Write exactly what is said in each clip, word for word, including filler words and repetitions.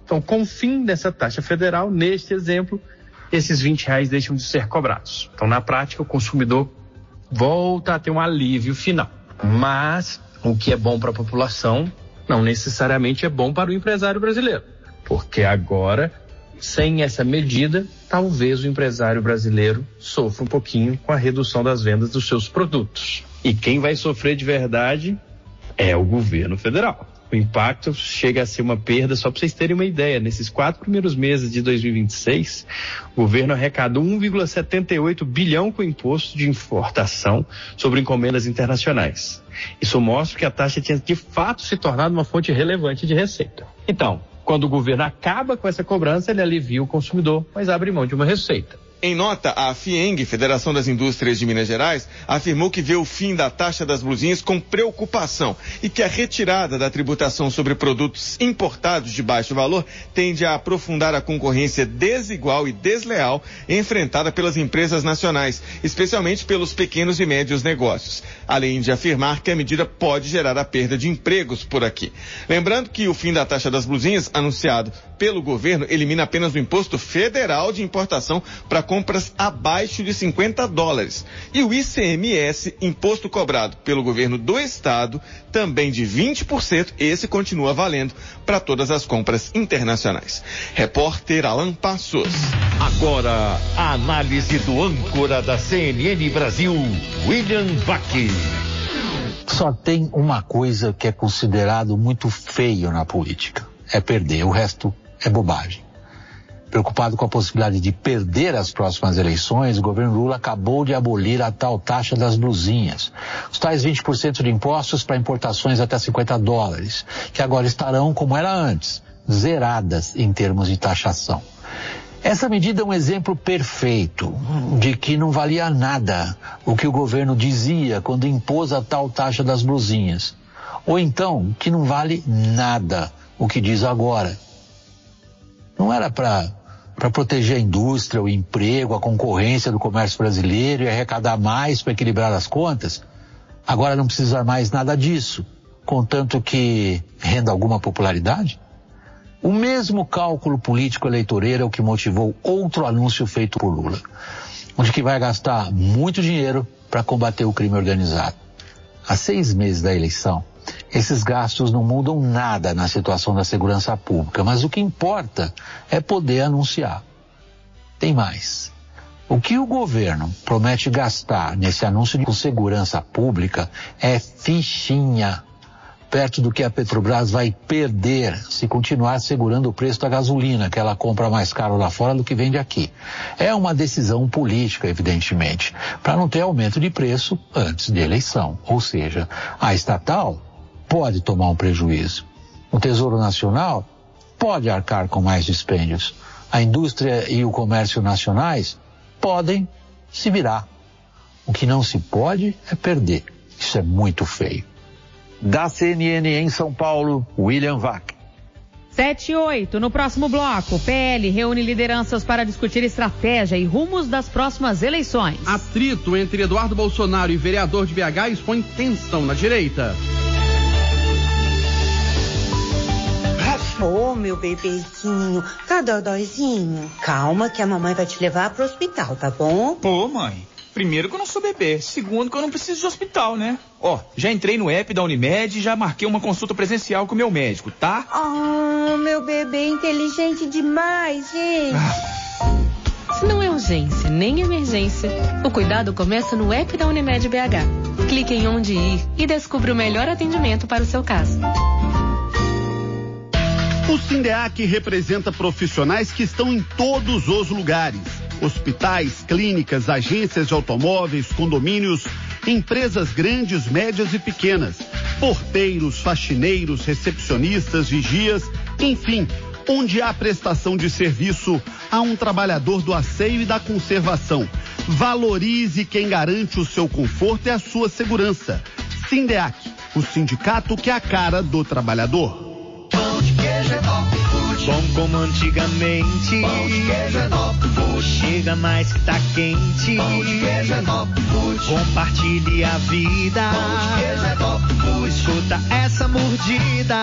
Então, com o fim dessa taxa federal, neste exemplo, esses vinte reais deixam de ser cobrados. Então, na prática, o consumidor volta a ter um alívio final. Mas o que é bom para a população não necessariamente é bom para o empresário brasileiro. Porque agora, sem essa medida, talvez o empresário brasileiro sofra um pouquinho com a redução das vendas dos seus produtos. E quem vai sofrer de verdade é o governo federal. O impacto chega a ser uma perda, só para vocês terem uma ideia, nesses quatro primeiros meses de dois mil e vinte e seis, o governo arrecadou um vírgula setenta e oito bilhão com imposto de importação sobre encomendas internacionais. Isso mostra que a taxa tinha de fato se tornado uma fonte relevante de receita. Então, quando o governo acaba com essa cobrança, ele alivia o consumidor, mas abre mão de uma receita. Em nota, a FIENG, Federação das Indústrias de Minas Gerais, afirmou que vê o fim da taxa das blusinhas com preocupação e que a retirada da tributação sobre produtos importados de baixo valor tende a aprofundar a concorrência desigual e desleal enfrentada pelas empresas nacionais, especialmente pelos pequenos e médios negócios, além de afirmar que a medida pode gerar a perda de empregos por aqui. Lembrando que o fim da taxa das blusinhas, anunciado pelo governo, elimina apenas o imposto federal de importação para compras abaixo de cinquenta dólares. E o I C M S, imposto cobrado pelo governo do estado, também de vinte por cento, esse continua valendo para todas as compras internacionais. Repórter Alan Passos. Agora, a análise do âncora da C N N Brasil, William Vac. Só tem uma coisa que é considerado muito feio na política, é perder, o resto é bobagem. Preocupado com a possibilidade de perder as próximas eleições, o governo Lula acabou de abolir a tal taxa das blusinhas. Os tais vinte por cento de impostos para importações até cinquenta dólares, que agora estarão, como era antes, zeradas em termos de taxação. Essa medida é um exemplo perfeito de que não valia nada o que o governo dizia quando impôs a tal taxa das blusinhas. Ou então, que não vale nada o que diz agora. Não era para para proteger a indústria, o emprego, a concorrência do comércio brasileiro e arrecadar mais para equilibrar as contas? Agora não precisa mais nada disso, contanto que renda alguma popularidade? O mesmo cálculo político eleitoreiro é o que motivou outro anúncio feito por Lula, onde que vai gastar muito dinheiro para combater o crime organizado. Há seis meses da eleição, esses gastos não mudam nada na situação da segurança pública, mas o que importa é poder anunciar. Tem mais. O que o governo promete gastar nesse anúncio de segurança pública é fichinha, perto do que a Petrobras vai perder se continuar segurando o preço da gasolina, que ela compra mais caro lá fora do que vende aqui. É uma decisão política, evidentemente, para não ter aumento de preço antes de eleição. Ou seja, a estatal pode tomar um prejuízo. O Tesouro Nacional pode arcar com mais dispêndios. A indústria e o comércio nacionais podem se virar. O que não se pode é perder. Isso é muito feio. Da C N N em São Paulo, William Vac. sete e oito, no próximo bloco, P L reúne lideranças para discutir estratégia e rumos das próximas eleições. Atrito entre Eduardo Bolsonaro e vereador de B H expõe tensão na direita. Ô, oh, meu bebezinho, tá dodóizinho? Calma que a mamãe vai te levar pro hospital, tá bom? Ô, mãe, primeiro que eu não sou bebê, segundo que eu não preciso de hospital, né? Ó, já entrei no app da Unimed e já marquei uma consulta presencial com o meu médico, tá? Oh, meu bebê inteligente demais, gente. Ah. Se não é urgência nem emergência, o cuidado começa no app da Unimed B H. Clique em onde ir e descubra o melhor atendimento para o seu caso. O Sindeac representa profissionais que estão em todos os lugares. Hospitais, clínicas, agências de automóveis, condomínios, empresas grandes, médias e pequenas, porteiros, faxineiros, recepcionistas, vigias, enfim, onde há prestação de serviço a um trabalhador do asseio e da conservação. Valorize quem garante o seu conforto e a sua segurança. Sindeac, o sindicato que é a cara do trabalhador. Pão de queijo é top food, Bom como antigamente. Pão de queijo é Top Food. Chega mais que tá quente. Pão de queijo é Top Food. Compartilhe a vida. Pão de queijo é Top Food. Escuta essa mordida.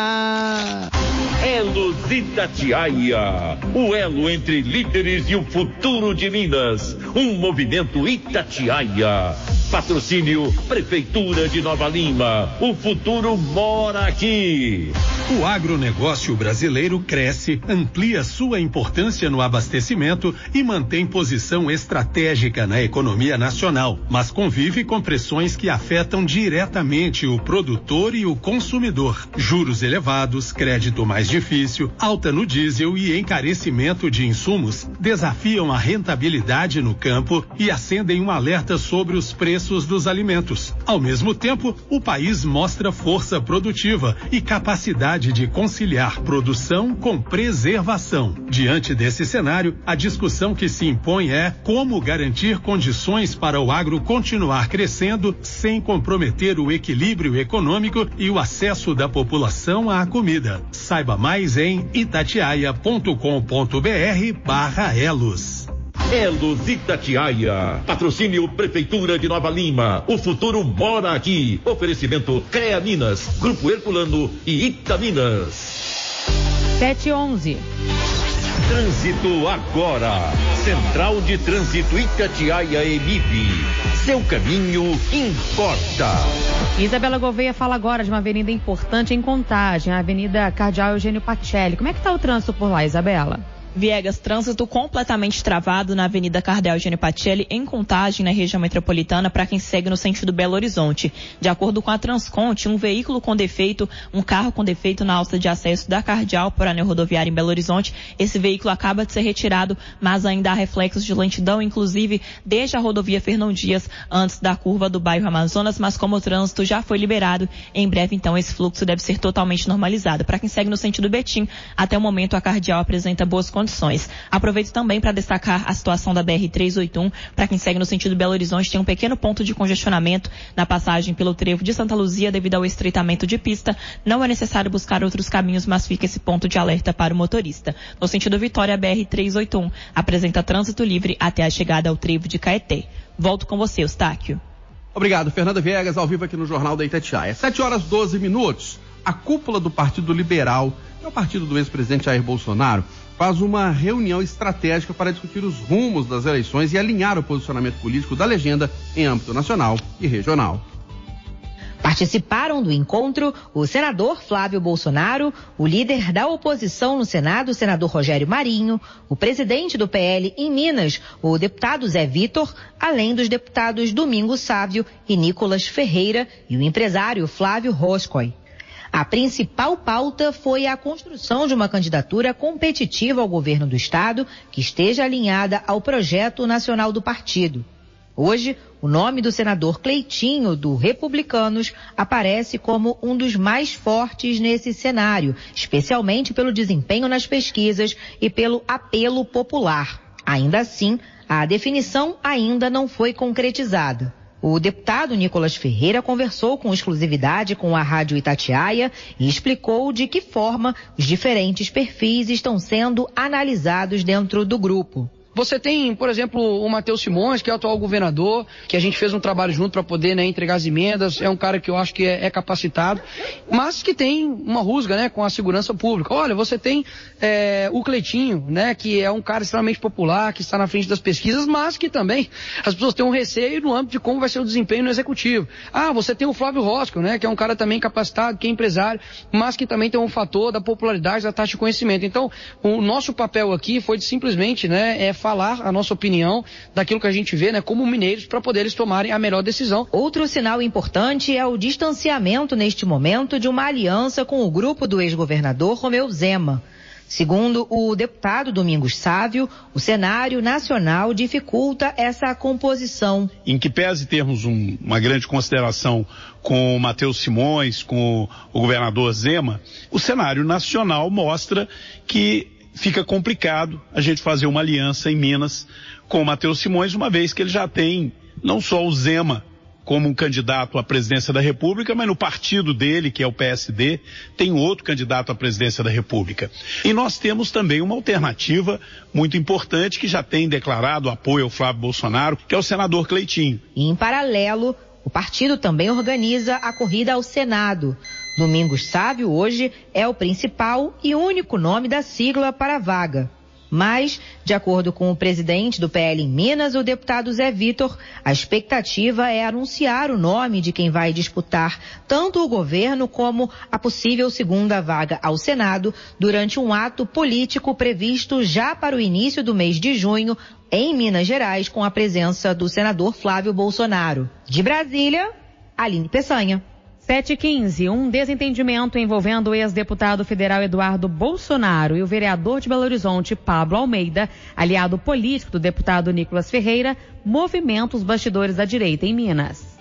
Elos Itatiaia, o elo entre líderes e o futuro de Minas. Um movimento Itatiaia. Patrocínio Prefeitura de Nova Lima. O futuro mora aqui. O agronegócio brasileiro cresce, amplia sua importância no abastecimento e mantém posição estratégica na economia nacional, mas convive com pressões que afetam diretamente o produtor e o consumidor. Juros elevados, crédito mais difícil, alta no diesel e encarecimento de insumos desafiam a rentabilidade no campo e acendem um alerta sobre os preços dos alimentos. Ao mesmo tempo, o país mostra força produtiva e capacidade de conciliar produção com preservação. Diante desse cenário, a discussão que se impõe é como garantir condições para o agro continuar crescendo sem comprometer o equilíbrio econômico e o acesso da população à comida. Saiba mais em itatiaia ponto com ponto br barra elos. Elos Itatiaia. Patrocínio Prefeitura de Nova Lima. O futuro mora aqui. Oferecimento CREA Minas, Grupo Herculano e Itaminas. sete e onze. Trânsito agora. Central de Trânsito Itatiaia E M I P. Seu caminho importa. Isabela Gouveia fala agora de uma avenida importante em Contagem, a Avenida Cardeal Eugênio Pacelli. Como é que está o trânsito por lá, Isabela? Viegas, trânsito completamente travado na Avenida Cardeal Eugênio Pacelli, em Contagem, na região metropolitana, para quem segue no sentido Belo Horizonte. De acordo com a Transconte, um veículo com defeito, um carro com defeito na alça de acesso da Cardeal por anel rodoviário em Belo Horizonte. Esse veículo acaba de ser retirado, mas ainda há reflexos de lentidão, inclusive desde a rodovia Fernão Dias, antes da curva do bairro Amazonas, mas como o trânsito já foi liberado, em breve, então, esse fluxo deve ser totalmente normalizado. Para quem segue no sentido Betim, até o momento a Cardeal apresenta boas condições. Condições. Aproveito também para destacar a situação da B R trezentos e oitenta e um. Para quem segue no sentido Belo Horizonte, tem um pequeno ponto de congestionamento na passagem pelo trevo de Santa Luzia devido ao estreitamento de pista. Não é necessário buscar outros caminhos, mas fica esse ponto de alerta para o motorista. No sentido Vitória, a B R trezentos e oitenta e um apresenta trânsito livre até a chegada ao trevo de Caeté. Volto com você, Eustáquio. Obrigado, Fernanda Viegas, ao vivo aqui no Jornal da Itatiaia. sete horas e doze minutos. A cúpula do Partido Liberal, que é o partido do ex-presidente Jair Bolsonaro, faz uma reunião estratégica para discutir os rumos das eleições e alinhar o posicionamento político da legenda em âmbito nacional e regional. Participaram do encontro o senador Flávio Bolsonaro, o líder da oposição no Senado, o senador Rogério Marinho, o presidente do P L em Minas, o deputado Zé Vitor, além dos deputados Domingos Sávio e Nicolas Ferreira e o empresário Flávio Roscoe. A principal pauta foi a construção de uma candidatura competitiva ao governo do estado que esteja alinhada ao projeto nacional do partido. Hoje, o nome do senador Cleitinho, do Republicanos, aparece como um dos mais fortes nesse cenário, especialmente pelo desempenho nas pesquisas e pelo apelo popular. Ainda assim, a definição ainda não foi concretizada. O deputado Nicolas Ferreira conversou com exclusividade com a Rádio Itatiaia e explicou de que forma os diferentes perfis estão sendo analisados dentro do grupo. Você tem, por exemplo, o Matheus Simões, que é o atual governador, que a gente fez um trabalho junto para poder, né, entregar as emendas. É um cara que eu acho que é, é capacitado, mas que tem uma rusga, né, com a segurança pública. Olha, você tem é, o Cleitinho, né, que é um cara extremamente popular, que está na frente das pesquisas, mas que também as pessoas têm um receio no âmbito de como vai ser o desempenho no executivo. Ah, você tem o Flávio Roscoe, né, que é um cara também capacitado, que é empresário, mas que também tem um fator da popularidade, da taxa de conhecimento. Então, o nosso papel aqui foi de simplesmente, né, é falar a nossa opinião daquilo que a gente vê, né, como mineiros, para poder eles tomarem a melhor decisão. Outro sinal importante é o distanciamento neste momento de uma aliança com o grupo do ex-governador Romeu Zema. Segundo o deputado Domingos Sávio, o cenário nacional dificulta essa composição. Em que pese termos um, uma grande consideração com o Matheus Simões, com o governador Zema, o cenário nacional mostra que fica complicado a gente fazer uma aliança em Minas com o Matheus Simões, uma vez que ele já tem não só o Zema como um candidato à presidência da República, mas no partido dele, que é o P S D, tem outro candidato à presidência da República. E nós temos também uma alternativa muito importante que já tem declarado apoio ao Flávio Bolsonaro, que é o senador Cleitinho. E em paralelo, o partido também organiza a corrida ao Senado. Domingos Sávio hoje é o principal e único nome da sigla para a vaga. Mas, de acordo com o presidente do P L em Minas, o deputado Zé Vitor, a expectativa é anunciar o nome de quem vai disputar tanto o governo como a possível segunda vaga ao Senado durante um ato político previsto já para o início do mês de junho, em Minas Gerais, com a presença do senador Flávio Bolsonaro. De Brasília, Aline Peçanha. sete e quinze, um desentendimento envolvendo o ex-deputado federal Eduardo Bolsonaro e o vereador de Belo Horizonte, Pablo Almeida, aliado político do deputado Nicolas Ferreira, movimenta os bastidores da direita em Minas.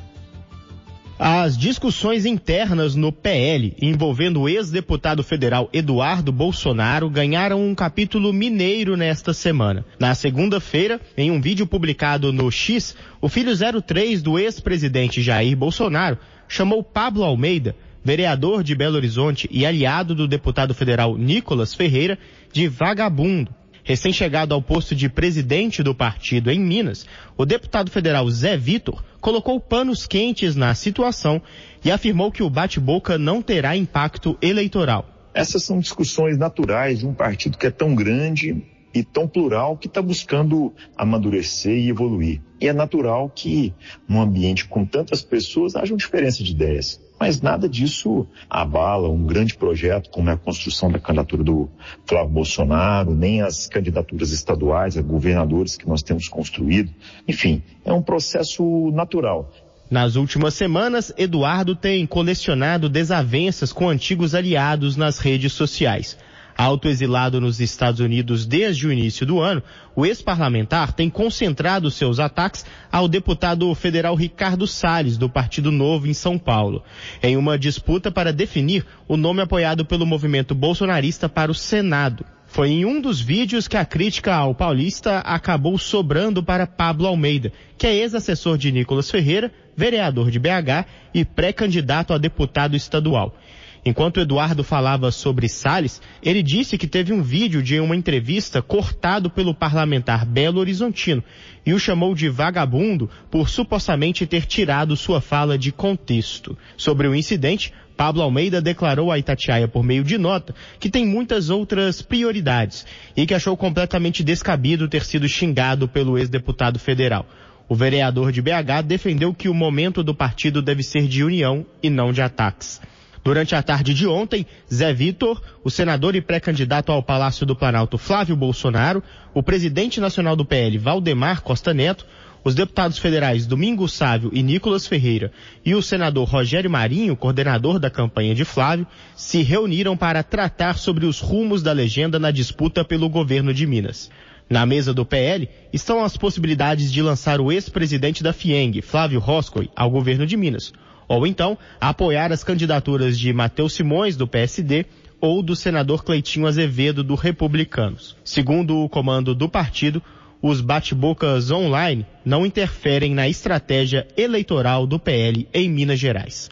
As discussões internas no P L envolvendo o ex-deputado federal Eduardo Bolsonaro ganharam um capítulo mineiro nesta semana. Na segunda-feira, em um vídeo publicado no X, o filho zero três do ex-presidente Jair Bolsonaro chamou Pablo Almeida, vereador de Belo Horizonte e aliado do deputado federal Nicolas Ferreira, de vagabundo. Recém-chegado ao posto de presidente do partido em Minas, o deputado federal Zé Vitor colocou panos quentes na situação e afirmou que o bate-boca não terá impacto eleitoral. Essas são discussões naturais de um partido que é tão grande e tão plural, que está buscando amadurecer e evoluir. E é natural que, num ambiente com tantas pessoas, haja uma diferença de ideias. Mas nada disso abala um grande projeto como é a construção da candidatura do Flávio Bolsonaro, nem as candidaturas estaduais a governadores que nós temos construído. Enfim, é um processo natural. Nas últimas semanas, Eduardo tem colecionado desavenças com antigos aliados nas redes sociais. Autoexilado nos Estados Unidos desde o início do ano, o ex-parlamentar tem concentrado seus ataques ao deputado federal Ricardo Salles, do Partido Novo em São Paulo, em uma disputa para definir o nome apoiado pelo movimento bolsonarista para o Senado. Foi em um dos vídeos que a crítica ao paulista acabou sobrando para Pablo Almeida, que é ex-assessor de Nicolas Ferreira, vereador de B H e pré-candidato a deputado estadual. Enquanto Eduardo falava sobre Salles, ele disse que teve um vídeo de uma entrevista cortado pelo parlamentar belo-horizontino e o chamou de vagabundo por supostamente ter tirado sua fala de contexto. Sobre o incidente, Pablo Almeida declarou a Itatiaia por meio de nota que tem muitas outras prioridades e que achou completamente descabido ter sido xingado pelo ex-deputado federal. O vereador de B H defendeu que o momento do partido deve ser de união e não de ataques. Durante a tarde de ontem, Zé Vitor, o senador e pré-candidato ao Palácio do Planalto Flávio Bolsonaro, o presidente nacional do P L Valdemar Costa Neto, os deputados federais Domingos Sávio e Nicolas Ferreira e o senador Rogério Marinho, coordenador da campanha de Flávio, se reuniram para tratar sobre os rumos da legenda na disputa pelo governo de Minas. Na mesa do P L estão as possibilidades de lançar o ex-presidente da FIENG, Flávio Roscoe, ao governo de Minas, ou então apoiar as candidaturas de Matheus Simões, do P S D, ou do senador Cleitinho Azevedo, do Republicanos. Segundo o comando do partido, os bate-bocas online não interferem na estratégia eleitoral do P L em Minas Gerais.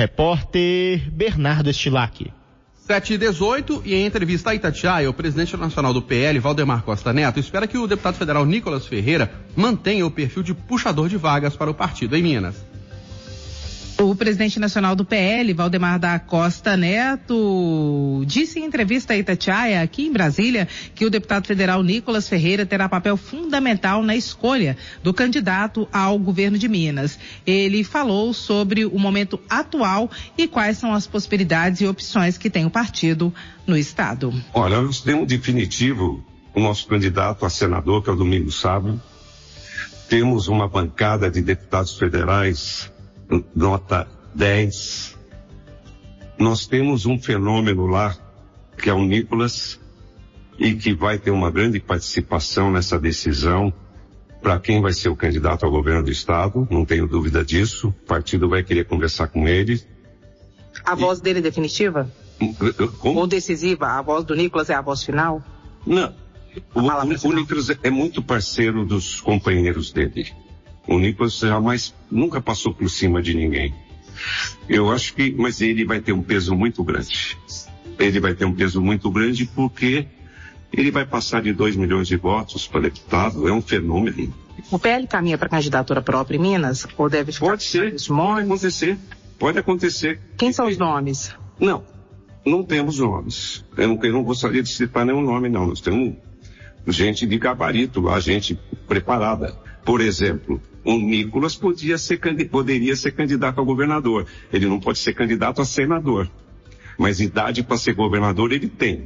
Repórter Bernardo Estilac. sete e dezoito, e em entrevista a Itatiaia, o presidente nacional do P L, Valdemar Costa Neto, espera que o deputado federal Nicolas Ferreira mantenha o perfil de puxador de vagas para o partido em Minas. O presidente nacional do P L, Valdemar da Costa Neto, disse em entrevista a Itatiaia, aqui em Brasília, que o deputado federal Nicolas Ferreira terá papel fundamental na escolha do candidato ao governo de Minas. Ele falou sobre o momento atual e quais são as possibilidades e opções que tem o partido no estado. Olha, nós temos definitivo o nosso candidato a senador, que é o Domingos Sávio. Temos uma bancada de deputados federais nota dez. Nós temos um fenômeno lá, que é o Nicolas, e que vai ter uma grande participação nessa decisão para quem vai ser o candidato ao governo do estado, não tenho dúvida disso. O partido vai querer conversar com ele. A voz e... dele é definitiva? Como? Ou decisiva? A voz do Nicolas é a voz final? Não. O, o, o Nicolas é muito parceiro dos companheiros dele. O Nicolas jamais, nunca passou por cima de ninguém. Eu acho que, mas ele vai ter um peso muito grande. Ele vai ter um peso muito grande porque ele vai passar de dois milhões de votos para deputado, é um fenômeno. O P L caminha para candidatura própria em Minas? Ou deve ficar... Pode ser, pode acontecer, pode acontecer. Quem são os nomes? Não, não temos nomes. Eu não, eu não gostaria de citar nenhum nome, não. Nós temos gente de gabarito lá, gente preparada. Por exemplo, o Nicolas podia ser, poderia ser candidato a governador. Ele não pode ser candidato a senador. Mas idade para ser governador ele tem.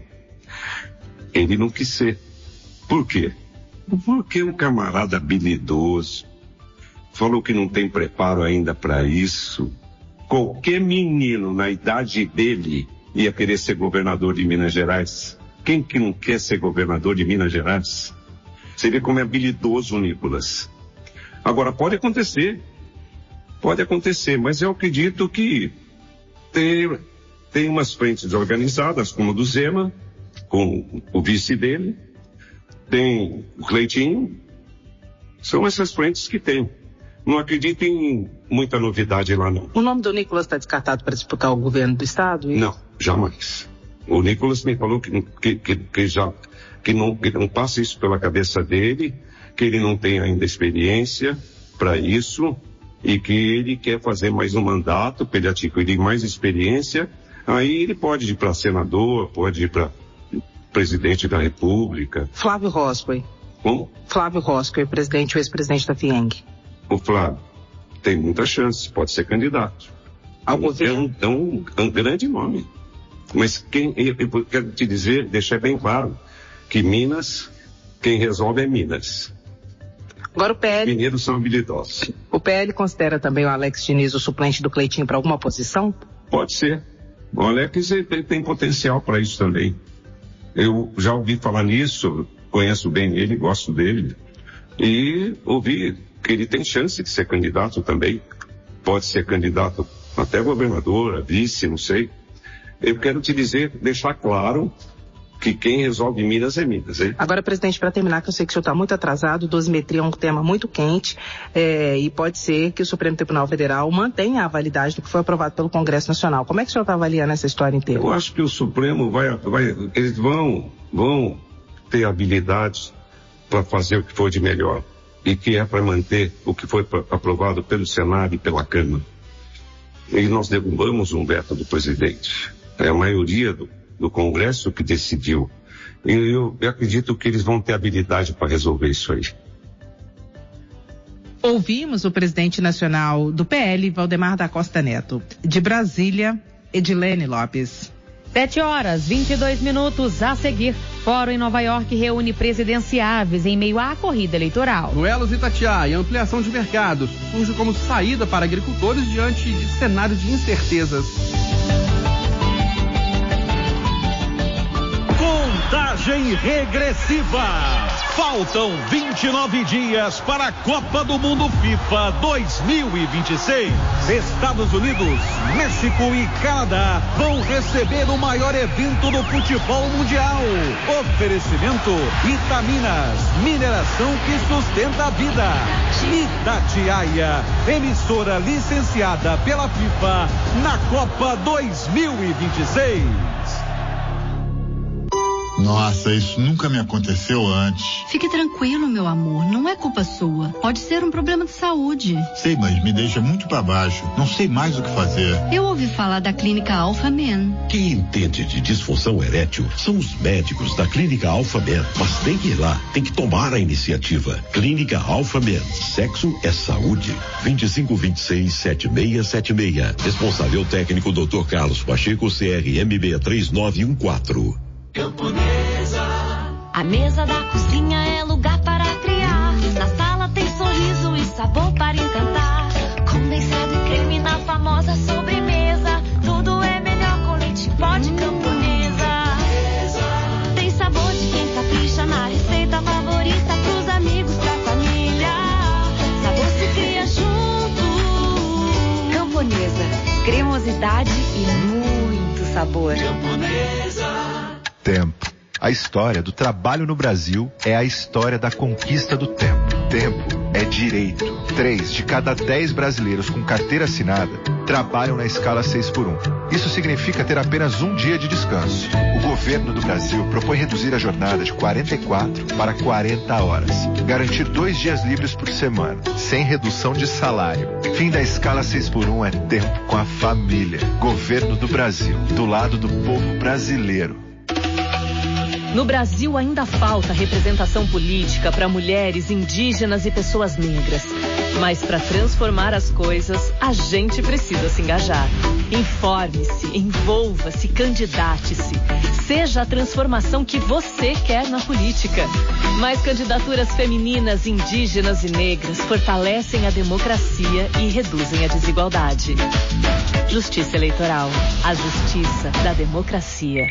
Ele não quis ser. Por quê? Porque um camarada habilidoso falou que não tem preparo ainda para isso. Qualquer menino na idade dele ia querer ser governador de Minas Gerais. Quem que não quer ser governador de Minas Gerais? Você vê como é habilidoso o Nicolas. Agora, pode acontecer. Pode acontecer, mas eu acredito que tem, tem umas frentes organizadas, como a do Zema, com o vice dele, tem o Cleitinho. São essas frentes que tem. Não acredito em muita novidade lá, não. O nome do Nicolas está descartado para disputar o governo do Estado? E... Não, jamais. O Nicolas me falou que, que, que, que já... Que não, que não passa isso pela cabeça dele, que ele não tem ainda experiência para isso e que ele quer fazer mais um mandato para ele adquirir mais experiência. Aí ele pode ir para senador, pode ir para presidente da República. Flávio Roscoe. Como? Flávio Roscoe, presidente e ex-presidente da FIENG. O Flávio tem muita chance, pode ser candidato. Ao é, um, é, um, é um grande nome. Mas quem, eu, eu quero te dizer, deixar bem claro, que Minas, quem resolve é Minas. Agora o P L... Mineiros são habilidosos. O P L considera também o Alex Diniz o suplente do Cleitinho para alguma posição? Pode ser. O Alex tem, tem potencial para isso também. Eu já ouvi falar nisso, conheço bem ele, gosto dele. E ouvi que ele tem chance de ser candidato também. Pode ser candidato até governador, a vice, não sei. Eu quero te dizer, deixar claro... que quem resolve Minas é Minas, hein? Agora, presidente, para terminar, que eu sei que o senhor está muito atrasado, dosimetria é um tema muito quente é, e pode ser que o Supremo Tribunal Federal mantenha a validade do que foi aprovado pelo Congresso Nacional. Como é que o senhor está avaliando essa história inteira? Eu acho que o Supremo vai, vai eles vão, vão ter habilidade para fazer o que for de melhor e que é para manter o que foi aprovado pelo Senado e pela Câmara. E nós derrubamos um veto do presidente. É a maioria do do Congresso que decidiu. E eu, eu acredito que eles vão ter habilidade para resolver isso aí. Ouvimos o presidente nacional do P L, Valdemar da Costa Neto. De Brasília, Edilene Lopes. Sete horas, vinte e dois minutos a seguir. Fórum em Nova York reúne presidenciáveis em meio à corrida eleitoral. No Elos Itatiaia, ampliação de mercados surge como saída para agricultores diante de cenário de incertezas. Contagem regressiva. Faltam vinte e nove dias para a Copa do Mundo FIFA dois mil e vinte e seis. Estados Unidos, México e Canadá vão receber o maior evento do futebol mundial. Oferecimento Itaminas, mineração que sustenta a vida. Itatiaia, emissora licenciada pela FIFA na Copa dois mil e vinte e seis. Nossa, isso nunca me aconteceu antes. Fique tranquilo, meu amor, não é culpa sua. Pode ser um problema de saúde. Sei, mas me deixa muito pra baixo. Não sei mais o que fazer. Eu ouvi falar da Clínica Alpha Men. Quem entende de disfunção erétil são os médicos da Clínica Alpha Men. Mas tem que ir lá, tem que tomar a iniciativa. Clínica Alpha Men. Sexo é saúde. vinte e cinco, vinte e seis, setenta e seis setenta e seis. Responsável técnico doutor Carlos Pacheco, C R M B três nove um quatro. Camponesa. A mesa da cozinha é lugar para criar. Na sala tem sorriso e sabor para encantar. Condensado e creme na famosa sobremesa. Tudo é melhor com leite pó de Camponesa. Tem sabor de quem capricha na receita favorita pros amigos, pra família. Sabor se cria junto. Camponesa. Cremosidade e muito sabor. Camponesa. Tempo. A história do trabalho no Brasil é a história da conquista do tempo. Tempo é direito. Três de cada dez brasileiros com carteira assinada trabalham na escala seis por um. Isso significa ter apenas um dia de descanso. O governo do Brasil propõe reduzir a jornada de quarenta e quatro para quarenta horas. Garantir dois dias livres por semana, sem redução de salário. Fim da escala seis por um é tempo com a família. Governo do Brasil, do lado do povo brasileiro. No Brasil ainda falta representação política para mulheres, indígenas e pessoas negras. Mas para transformar as coisas, a gente precisa se engajar. Informe-se, envolva-se, candidate-se. Seja a transformação que você quer na política. Mais candidaturas femininas, indígenas e negras fortalecem a democracia e reduzem a desigualdade. Justiça Eleitoral. A justiça da democracia.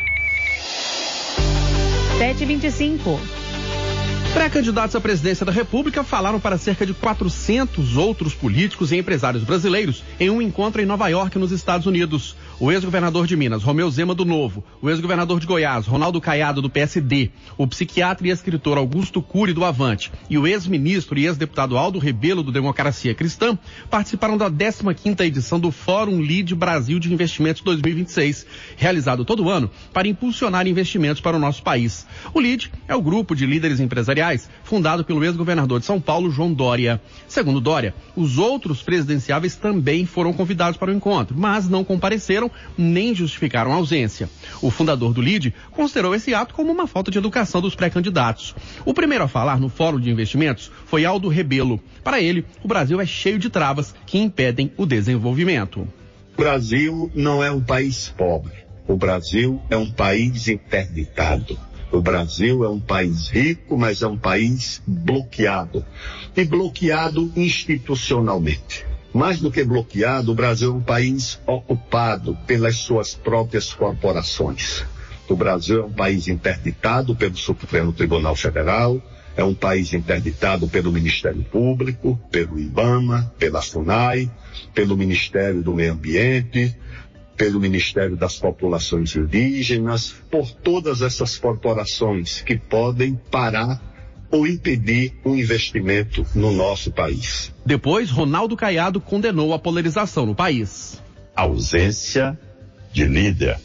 sete e vinte e cinco. Pré-candidatos à presidência da República falaram para cerca de quatrocentos outros políticos e empresários brasileiros em um encontro em Nova York, nos Estados Unidos. O ex-governador de Minas, Romeu Zema, do Novo, o ex-governador de Goiás, Ronaldo Caiado, do P S D, o psiquiatra e escritor Augusto Cury, do Avante, e o ex-ministro e ex-deputado Aldo Rebelo, do Democracia Cristã, participaram da décima quinta edição do Fórum Lead Brasil de Investimentos dois mil e vinte e seis, realizado todo ano para impulsionar investimentos para o nosso país. O Lead é o grupo de líderes empresariais fundado pelo ex-governador de São Paulo, João Dória. Segundo Dória, os outros presidenciáveis também foram convidados para o encontro, mas não compareceram nem justificaram a ausência. O fundador do Lead considerou esse ato como uma falta de educação dos pré-candidatos. O primeiro a falar no Fórum de Investimentos foi Aldo Rebelo. Para ele, o Brasil é cheio de travas que impedem o desenvolvimento. O Brasil não é um país pobre. O Brasil é um país interditado. O Brasil é um país rico, mas é um país bloqueado. E bloqueado institucionalmente. Mais do que bloqueado, o Brasil é um país ocupado pelas suas próprias corporações. O Brasil é um país interditado pelo Supremo Tribunal Federal, é um país interditado pelo Ministério Público, pelo IBAMA, pela FUNAI, pelo Ministério do Meio Ambiente, pelo Ministério das Populações Indígenas, por todas essas corporações que podem parar ou impedir um investimento no nosso país. Depois, Ronaldo Caiado condenou a polarização no país. Ausência de líder,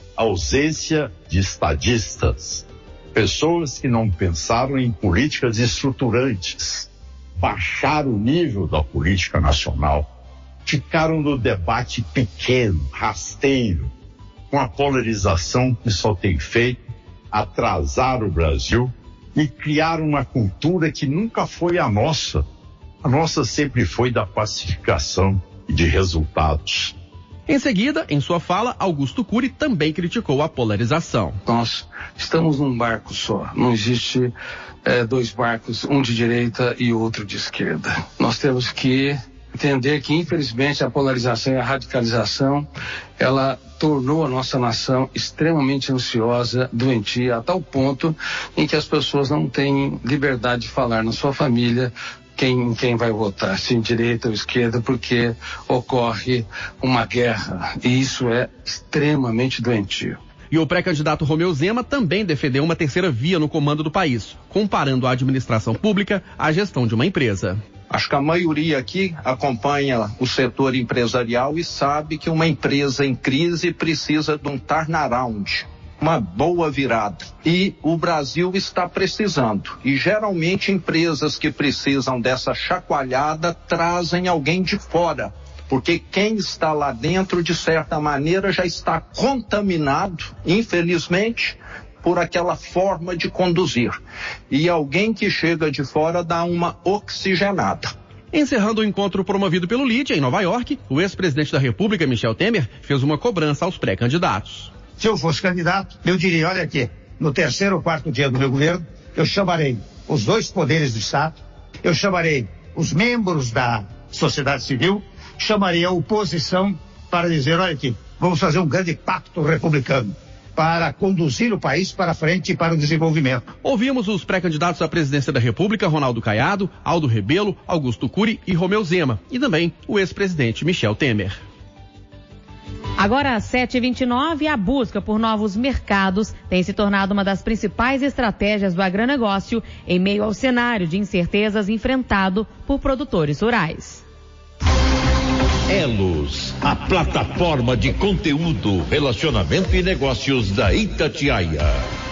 ausência de estadistas, pessoas que não pensaram em políticas estruturantes, baixaram o nível da política nacional, ficaram no debate pequeno, rasteiro, com a polarização que só tem feito atrasar o Brasil e criar uma cultura que nunca foi a nossa. A nossa sempre foi da pacificação e de resultados. Em seguida, em sua fala, Augusto Cury também criticou a polarização. Nós estamos num barco só. Não existe é, dois barcos, um de direita e outro de esquerda. Nós temos que entender que, infelizmente, a polarização e a radicalização, ela tornou a nossa nação extremamente ansiosa, doentia, a tal ponto em que as pessoas não têm liberdade de falar na sua família quem, quem vai votar, se em direita ou esquerda, porque ocorre uma guerra, e isso é extremamente doentio. E o pré-candidato Romeu Zema também defendeu uma terceira via no comando do país, comparando a administração pública à gestão de uma empresa. Acho que a maioria aqui acompanha o setor empresarial e sabe que uma empresa em crise precisa de um turnaround, uma boa virada. E o Brasil está precisando. E geralmente empresas que precisam dessa chacoalhada trazem alguém de fora. Porque quem está lá dentro, de certa maneira, já está contaminado, infelizmente, por aquela forma de conduzir. E alguém que chega de fora dá uma oxigenada. Encerrando o encontro promovido pelo Lead em Nova York, o ex-presidente da República, Michel Temer, fez uma cobrança aos pré-candidatos. Se eu fosse candidato, eu diria, olha aqui, no terceiro ou quarto dia do meu governo, eu chamarei os dois poderes do Estado, eu chamarei os membros da sociedade civil, chamarei a oposição para dizer, olha aqui, vamos fazer um grande pacto republicano para conduzir o país para frente e para o desenvolvimento. Ouvimos os pré-candidatos à presidência da República, Ronaldo Caiado, Aldo Rebelo, Augusto Cury e Romeu Zema, e também o ex-presidente Michel Temer. Agora, às sete e vinte e nove, a busca por novos mercados tem se tornado uma das principais estratégias do agronegócio em meio ao cenário de incertezas enfrentado por produtores rurais. Elos, a plataforma de conteúdo, relacionamento e negócios da Itatiaia.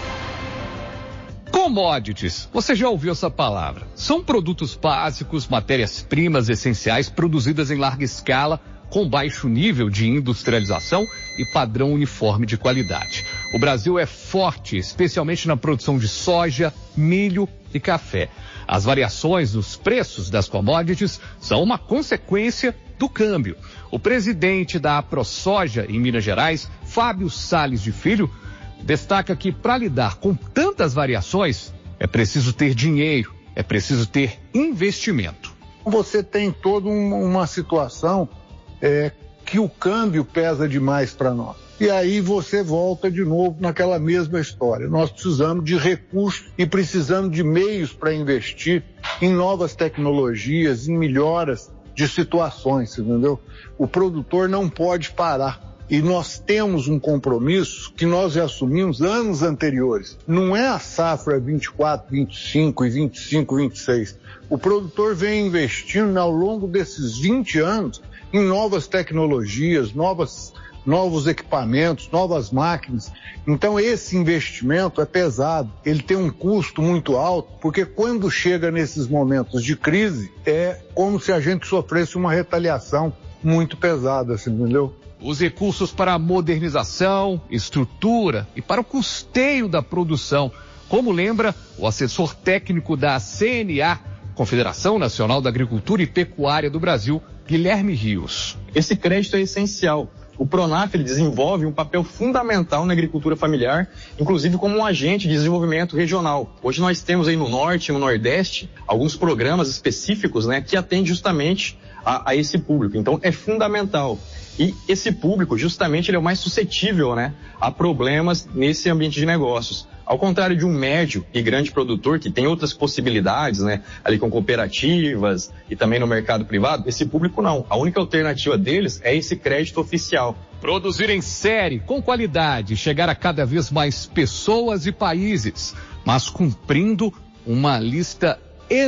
Commodities, você já ouviu essa palavra? São produtos básicos, matérias-primas essenciais produzidas em larga escala, com baixo nível de industrialização e padrão uniforme de qualidade. O Brasil é forte, especialmente na produção de soja, milho e café. As variações nos preços das commodities são uma consequência do câmbio. O presidente da AproSoja em Minas Gerais, Fábio Salles de Filho, destaca que para lidar com tantas variações é preciso ter dinheiro, é preciso ter investimento. Você tem toda uma situação É, que o câmbio pesa demais para nós. E aí você volta de novo naquela mesma história. Nós precisamos de recursos e precisamos de meios para investir em novas tecnologias, em melhoras de situações, entendeu? O produtor não pode parar. E nós temos um compromisso que nós já assumimos anos anteriores. Não é a safra vinte e quatro, vinte e cinco e vinte e cinco, vinte e seis. O produtor vem investindo ao longo desses vinte anos em novas tecnologias, novas, novos equipamentos, novas máquinas. Então esse investimento é pesado, ele tem um custo muito alto, porque quando chega nesses momentos de crise, é como se a gente sofresse uma retaliação muito pesada, assim, entendeu? Os recursos para a modernização, estrutura e para o custeio da produção, como lembra o assessor técnico da C N A, Confederação Nacional da Agricultura e Pecuária do Brasil, Guilherme Rios. Esse crédito é essencial. O Pronaf ele desenvolve um papel fundamental na agricultura familiar, inclusive como um agente de desenvolvimento regional. Hoje nós temos aí no Norte e no Nordeste alguns programas específicos, né, que atendem justamente a, a esse público. Então é fundamental. E esse público, justamente, ele é o mais suscetível, né, a problemas nesse ambiente de negócios. Ao contrário de um médio e grande produtor que tem outras possibilidades, né, ali com cooperativas e também no mercado privado, esse público não. A única alternativa deles é esse crédito oficial. Produzir em série, com qualidade, chegar a cada vez mais pessoas e países, mas cumprindo uma lista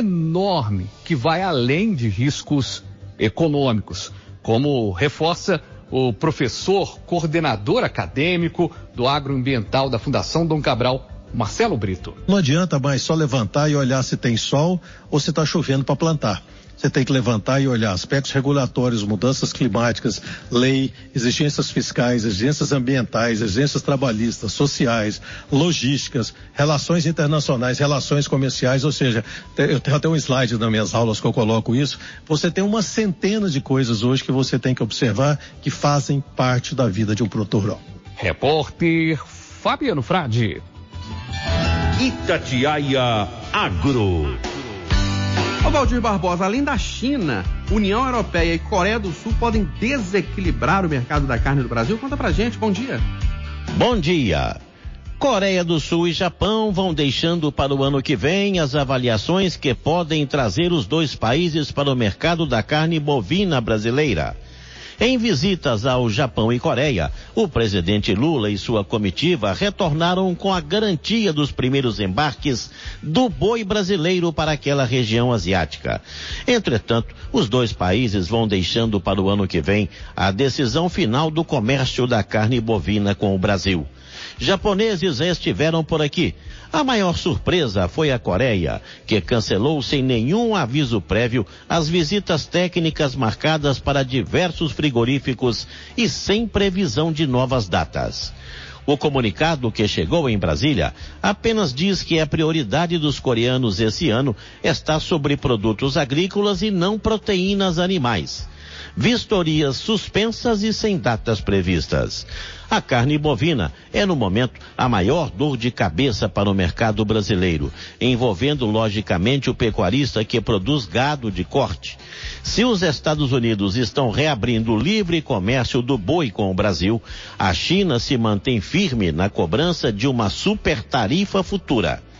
enorme que vai além de riscos econômicos, como reforça o professor, coordenador acadêmico do agroambiental da Fundação Dom Cabral, Marcelo Brito. Não adianta mais só levantar e olhar se tem sol ou se está chovendo para plantar. Você tem que levantar e olhar aspectos regulatórios, mudanças climáticas, lei, exigências fiscais, exigências ambientais, exigências trabalhistas, sociais, logísticas, relações internacionais, relações comerciais, ou seja, eu tenho até um slide nas minhas aulas que eu coloco isso. Você tem uma centena de coisas hoje que você tem que observar que fazem parte da vida de um produtor rural. Repórter Fabiano Frade. Itatiaia Agro. Ô Valdir Barbosa, além da China, União Europeia e Coreia do Sul podem desequilibrar o mercado da carne do Brasil? Conta pra gente, bom dia. Bom dia. Coreia do Sul e Japão vão deixando para o ano que vem as avaliações que podem trazer os dois países para o mercado da carne bovina brasileira. Em visitas ao Japão e Coreia, o presidente Lula e sua comitiva retornaram com a garantia dos primeiros embarques do boi brasileiro para aquela região asiática. Entretanto, os dois países vão deixando para o ano que vem a decisão final do comércio da carne bovina com o Brasil. Japoneses já estiveram por aqui. A maior surpresa foi a Coreia, que cancelou sem nenhum aviso prévio as visitas técnicas marcadas para diversos frigoríficos e sem previsão de novas datas. O comunicado que chegou em Brasília apenas diz que a prioridade dos coreanos esse ano está sobre produtos agrícolas e não proteínas animais. Vistorias suspensas e sem datas previstas. A carne bovina é, no momento, a maior dor de cabeça para o mercado brasileiro, envolvendo, logicamente, o pecuarista que produz gado de corte. Se os Estados Unidos estão reabrindo o livre comércio do boi com o Brasil, a China se mantém firme na cobrança de uma super tarifa futura.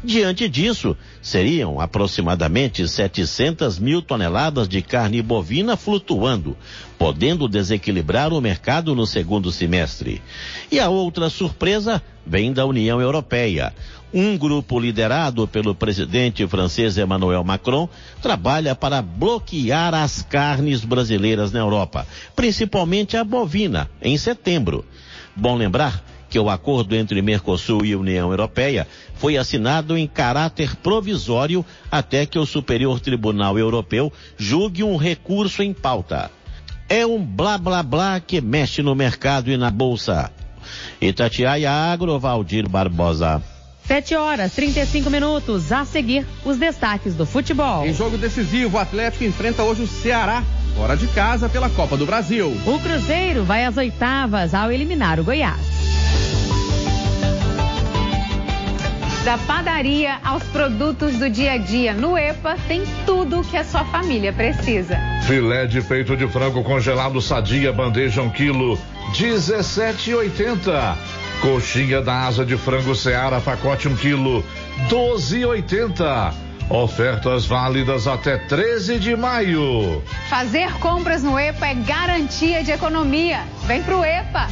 Diante disso, seriam aproximadamente setecentas mil toneladas de carne bovina flutuando, podendo desequilibrar o mercado no segundo semestre. E a outra surpresa vem da União Europeia. Um grupo liderado pelo presidente francês Emmanuel Macron trabalha para bloquear as carnes brasileiras na Europa, principalmente a bovina, em setembro. Bom lembrar que o acordo entre Mercosul e União Europeia foi assinado em caráter provisório até que o Superior Tribunal Europeu julgue um recurso em pauta. É um blá blá blá que mexe no mercado e na bolsa. Itatiaia Agro, Valdir Barbosa. sete horas, trinta e cinco minutos. A seguir, os destaques do futebol. Em jogo decisivo, o Atlético enfrenta hoje o Ceará, fora de casa pela Copa do Brasil. O Cruzeiro vai às oitavas ao eliminar o Goiás. Da padaria aos produtos do dia a dia, no EPA tem tudo o que a sua família precisa. Filé de peito de frango congelado Sadia, bandeja um quilo, dezessete e oitenta. Coxinha da asa de frango Seara, pacote um quilo, doze e oitenta. Ofertas válidas até treze de maio. Fazer compras no EPA é garantia de economia. Vem pro EPA.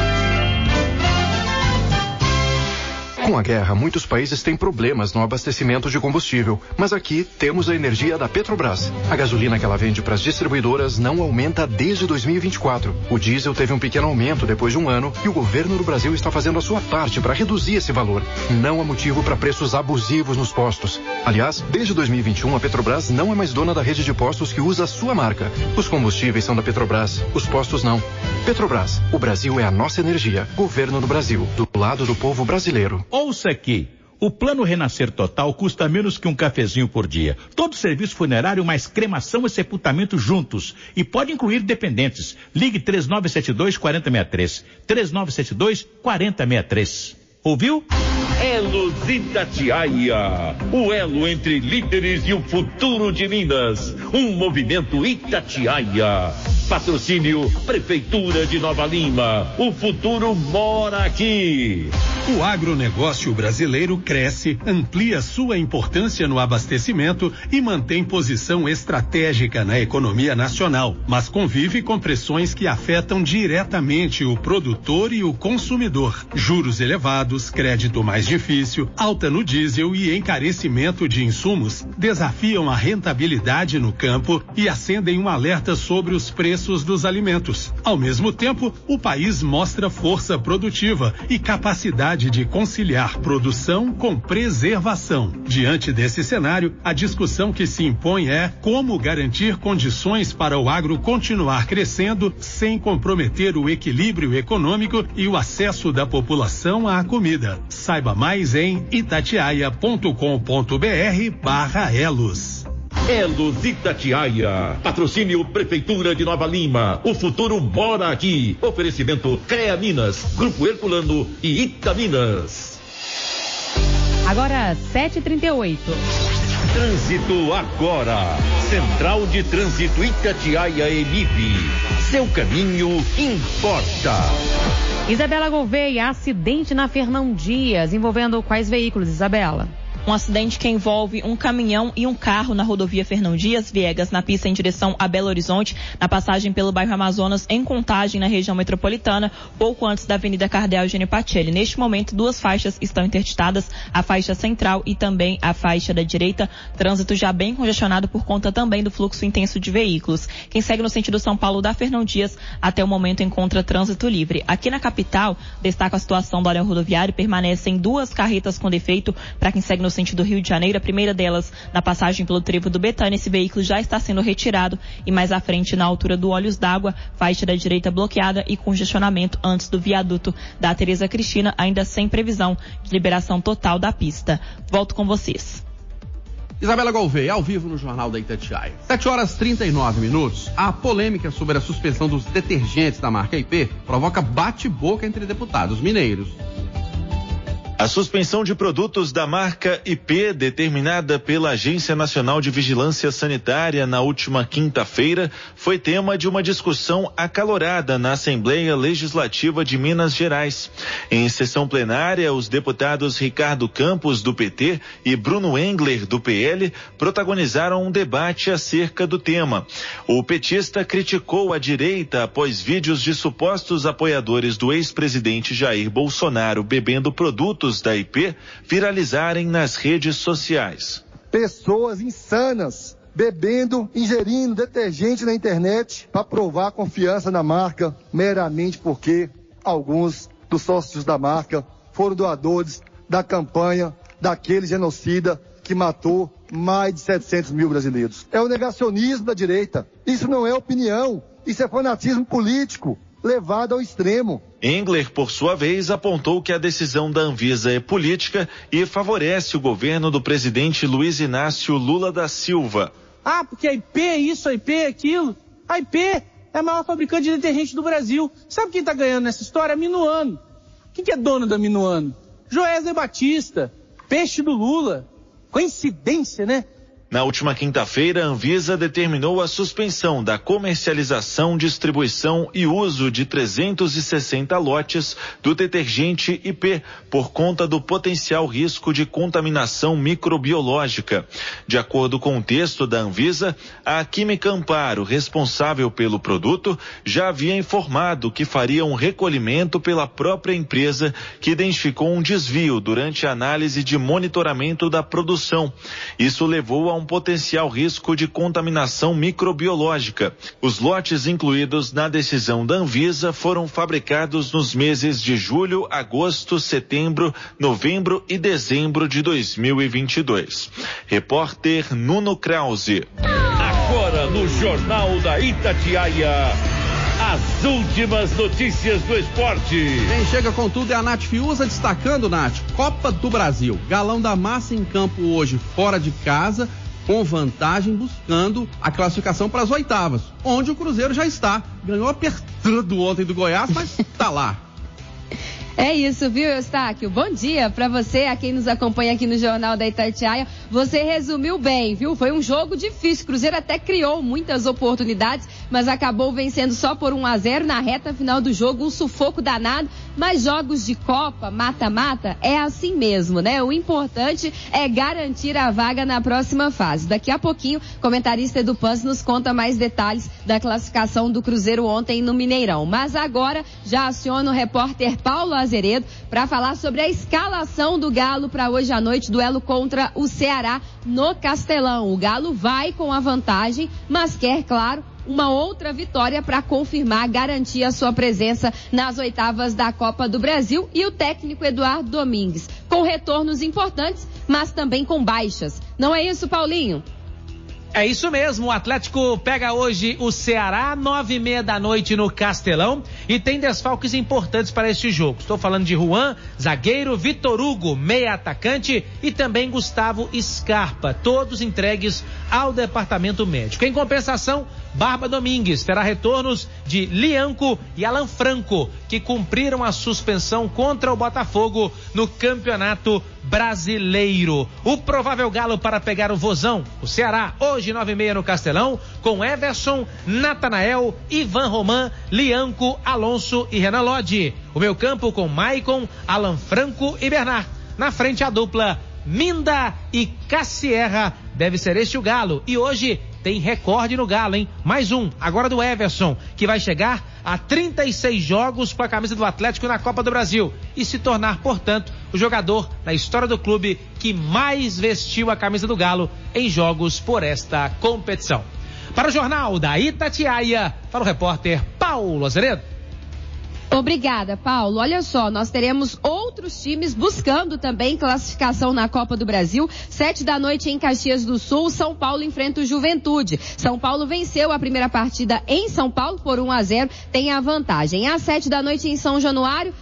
Com a guerra, muitos países têm problemas no abastecimento de combustível, mas aqui temos a energia da Petrobras. A gasolina que ela vende para as distribuidoras não aumenta desde dois mil e vinte e quatro. O diesel teve um pequeno aumento depois de um ano e o governo do Brasil está fazendo a sua parte para reduzir esse valor. Não há motivo para preços abusivos nos postos. Aliás, desde dois mil e vinte e um, a Petrobras não é mais dona da rede de postos que usa a sua marca. Os combustíveis são da Petrobras, os postos não. Petrobras, o Brasil é a nossa energia. Governo do Brasil, do lado do povo brasileiro. Ouça aqui. O Plano Renascer Total custa menos que um cafezinho por dia. Todo serviço funerário mais cremação e sepultamento juntos. E pode incluir dependentes. Ligue três nove sete dois, quatro zero seis três. três nove sete dois, quatro zero seis três. Ouviu? Elos Itatiaia, o elo entre líderes e o futuro de Minas. Um movimento Itatiaia. Patrocínio Prefeitura de Nova Lima. O futuro mora aqui. O agronegócio brasileiro cresce, amplia sua importância no abastecimento e mantém posição estratégica na economia nacional, mas convive com pressões que afetam diretamente o produtor e o consumidor. Juros elevados, crédito mais difícil, alta no diesel e encarecimento de insumos desafiam a rentabilidade no campo e acendem um alerta sobre os preços dos alimentos. Ao mesmo tempo, o país mostra força produtiva e capacidade de conciliar produção com preservação. Diante desse cenário, a discussão que se impõe é como garantir condições para o agro continuar crescendo sem comprometer o equilíbrio econômico e o acesso da população à comida. Saiba mais em itatiaia ponto com ponto br barra elos. Elos Itatiaia. Patrocínio Prefeitura de Nova Lima. O futuro mora aqui. Oferecimento CREA Minas, Grupo Herculano e Itaminas. Agora sete e trinta e oito. Trânsito agora. Central de Trânsito Itatiaia Emib. Seu caminho importa. Isabela Gouveia, acidente na Fernão Dias, envolvendo quais veículos, Isabela? Um acidente que envolve um caminhão e um carro na rodovia Fernão Dias Viegas, na pista em direção a Belo Horizonte, na passagem pelo bairro Amazonas, em Contagem, na região metropolitana, pouco antes da Avenida Cardeal Eugênio Pacelli. Neste momento, duas faixas estão interditadas, a faixa central e também a faixa da direita. Trânsito já bem congestionado por conta também do fluxo intenso de veículos. Quem segue no sentido São Paulo da Fernão Dias, até o momento encontra trânsito livre. Aqui na capital, destaca a situação do anel rodoviário, permanecem duas carretas com defeito para quem segue no sentido Rio de Janeiro, a primeira delas na passagem pelo trevo do Betânia. Esse veículo já está sendo retirado e mais à frente, na altura do Olhos d'Água, faixa da direita bloqueada e congestionamento antes do viaduto da Tereza Cristina, ainda sem previsão de liberação total da pista. Volto com vocês. Isabela Gouveia, ao vivo no Jornal da Itatiaia. sete horas e trinta e nove minutos. A polêmica sobre a suspensão dos detergentes da marca I P provoca bate-boca entre deputados mineiros. A suspensão de produtos da marca I P, determinada pela Agência Nacional de Vigilância Sanitária na última quinta-feira, foi tema de uma discussão acalorada na Assembleia Legislativa de Minas Gerais. Em sessão plenária, os deputados Ricardo Campos, do P T, e Bruno Engler, do P L, protagonizaram um debate acerca do tema. O petista criticou a direita após vídeos de supostos apoiadores do ex-presidente Jair Bolsonaro bebendo produtos da I P viralizarem nas redes sociais. Pessoas insanas bebendo, ingerindo detergente na internet para provar confiança na marca, meramente porque alguns dos sócios da marca foram doadores da campanha daquele genocida que matou mais de setecentos mil brasileiros. É o negacionismo da direita. Isso não é opinião, isso é fanatismo político levado ao extremo. Engler, por sua vez, apontou que a decisão da Anvisa é política e favorece o governo do presidente Luiz Inácio Lula da Silva. Ah, porque a I P é isso, a I P é aquilo. A I P é a maior fabricante de detergente do Brasil. Sabe quem está ganhando nessa história? A Minuano. Quem que é dono da Minuano? Joesley Batista, peixe do Lula. Coincidência, né? Na última quinta-feira, a Anvisa determinou a suspensão da comercialização, distribuição e uso de trezentos e sessenta lotes do detergente I P por conta do potencial risco de contaminação microbiológica. De acordo com o texto da Anvisa, a Química Amparo, responsável pelo produto, já havia informado que faria um recolhimento pela própria empresa, que identificou um desvio durante a análise de monitoramento da produção. Isso levou a um potencial risco de contaminação microbiológica. Os lotes incluídos na decisão da Anvisa foram fabricados nos meses de julho, agosto, setembro, novembro e dezembro de dois mil e vinte e dois. Repórter Nuno Krause. Agora no Jornal da Itatiaia, as últimas notícias do esporte. Quem chega com tudo é a Nath Fiuza, destacando, Nath, Copa do Brasil. Galão da Massa em campo hoje, fora de casa, com vantagem, buscando a classificação para as oitavas, onde o Cruzeiro já está. Ganhou apertando ontem do Goiás, mas está lá. É isso, viu, Eustáquio? Bom dia para você, a quem nos acompanha aqui no Jornal da Itatiaia. Você resumiu bem, viu? Foi um jogo difícil. O Cruzeiro até criou muitas oportunidades, mas acabou vencendo só por um a zero na reta final do jogo, um sufoco danado. Mas jogos de Copa, mata-mata, é assim mesmo, né? O importante é garantir a vaga na próxima fase. Daqui a pouquinho, o comentarista Edu Pans nos conta mais detalhes da classificação do Cruzeiro ontem no Mineirão. Mas agora já aciona o repórter Paulo Azeredo para falar sobre a escalação do Galo para hoje à noite, duelo contra o Ceará no Castelão. O Galo vai com a vantagem, mas quer, claro, uma outra vitória para confirmar, garantir a sua presença nas oitavas da Copa do Brasil. E o técnico Eduardo Domingues, com retornos importantes, mas também com baixas. Não é isso, Paulinho? É isso mesmo, o Atlético pega hoje o Ceará, nove e meia da noite no Castelão, e tem desfalques importantes para este jogo. Estou falando de Juan, zagueiro, Vitor Hugo, meia atacante, e também Gustavo Scarpa, todos entregues ao departamento médico. Em compensação, Barba Domingues terá retornos de Lianco e Alan Franco, que cumpriram a suspensão contra o Botafogo no Campeonato Brasileiro. O provável Galo para pegar o Vozão, o Ceará, hoje nove e meia no Castelão, com Everson, Natanael, Ivan Roman, Lianco, Alonso e Renan Lodge. O meio campo com Maicon, Alan Franco e Bernard. Na frente a dupla Minda e Cassierra. Deve ser este o Galo. E hoje tem recorde no Galo, hein? Mais um, agora do Everson, que vai chegar a trinta e seis jogos com a camisa do Atlético na Copa do Brasil e se tornar, portanto, o jogador na história do clube que mais vestiu a camisa do Galo em jogos por esta competição. Para o Jornal da Itatiaia, para o repórter Paulo Azeredo. Obrigada, Paulo. Olha só, nós teremos outros times buscando também classificação na Copa do Brasil. Sete da noite em Caxias do Sul, São Paulo enfrenta o Juventude. São Paulo venceu a primeira partida em São Paulo por um a zero, tem a vantagem. Às sete da noite em São Januário,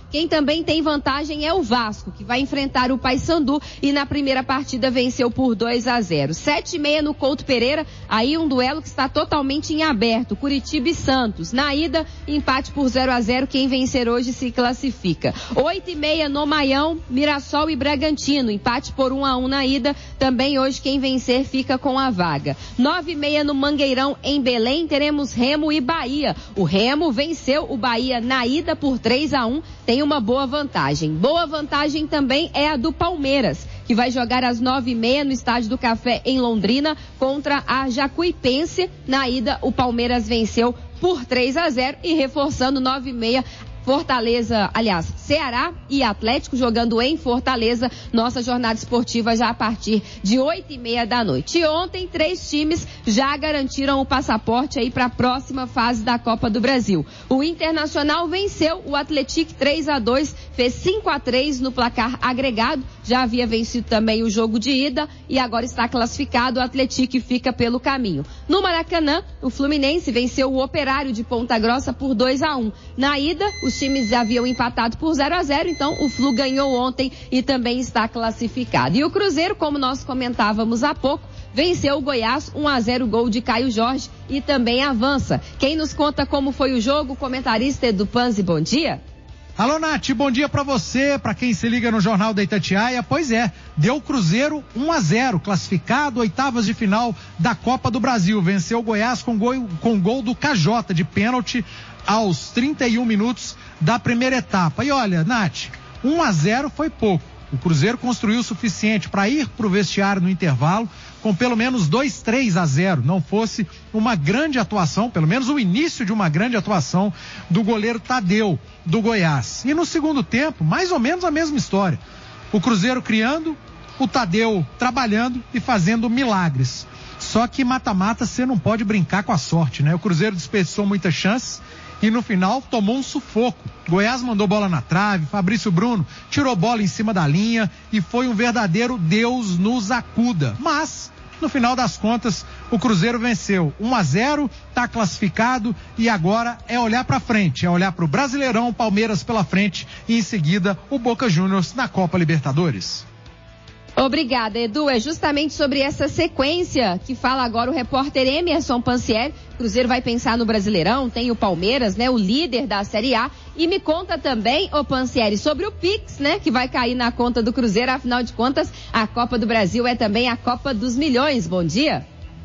Quem também tem vantagem é o Vasco, que vai enfrentar o Paysandu e na primeira partida venceu por dois a zero. Sete e meia no Couto Pereira, aí um duelo que está totalmente em aberto, Curitiba e Santos. Na ida, empate por zero a zero, quem vencer hoje se classifica. Oito e meia no Maião, Mirassol e Bragantino, empate por um a um na ida, também hoje quem vencer fica com a vaga. Nove e meia no Mangueirão, em Belém, teremos Remo e Bahia. O Remo venceu o Bahia na ida por três a um, tem uma boa vantagem. Boa vantagem também é a do Palmeiras, que vai jogar às nove e meia no Estádio do Café em Londrina contra a Jacuipense. Na ida, o Palmeiras venceu por três a zero e reforçando nove e meia. Fortaleza, aliás, Ceará e Atlético jogando em Fortaleza. Nossa jornada esportiva já a partir de oito e meia da noite. E ontem, três times já garantiram o passaporte aí para a próxima fase da Copa do Brasil. O Internacional venceu o Atlético três a dois, fez cinco a três no placar agregado. Já havia vencido também o jogo de ida e agora está classificado. O Atlético fica pelo caminho. No Maracanã, o Fluminense venceu o Operário de Ponta Grossa por dois a um. Na ida, os times haviam empatado por zero a zero, então o Flu ganhou ontem e também está classificado. E o Cruzeiro, como nós comentávamos há pouco, venceu o Goiás um a zero, gol de Caio Jorge e também avança. Quem nos conta como foi o jogo, o comentarista Edu Panzi, bom dia. Alô, Nath, bom dia pra você, pra quem se liga no Jornal da Itatiaia. Pois é, deu o Cruzeiro um a zero, classificado, oitavas de final da Copa do Brasil. Venceu o Goiás com gol, com gol do K J de pênalti aos trinta e um minutos da primeira etapa. E olha, Nath, um a zero foi pouco. O Cruzeiro construiu o suficiente para ir pro vestiário no intervalo com pelo menos dois, três a zero. Não fosse uma grande atuação, pelo menos o início de uma grande atuação do goleiro Tadeu, do Goiás. E no segundo tempo, mais ou menos a mesma história. O Cruzeiro criando, o Tadeu trabalhando e fazendo milagres. Só que mata-mata você não pode brincar com a sorte, né? O Cruzeiro desperdiçou muitas chances e no final tomou um sufoco. Goiás mandou bola na trave, Fabrício Bruno tirou bola em cima da linha e foi um verdadeiro Deus nos acuda. Mas, no final das contas, o Cruzeiro venceu um a zero, tá classificado e agora é olhar pra frente, é olhar pro Brasileirão, Palmeiras pela frente e em seguida o Boca Juniors na Copa Libertadores. Obrigada, Edu. É justamente sobre essa sequência que fala agora o repórter Emerson Pansieri. Cruzeiro vai pensar no Brasileirão, tem o Palmeiras, né, o líder da Série A. E me conta também, ô Pansieri, sobre o Pix, né, que vai cair na conta do Cruzeiro. Afinal de contas, a Copa do Brasil é também a Copa dos Milhões. Bom dia.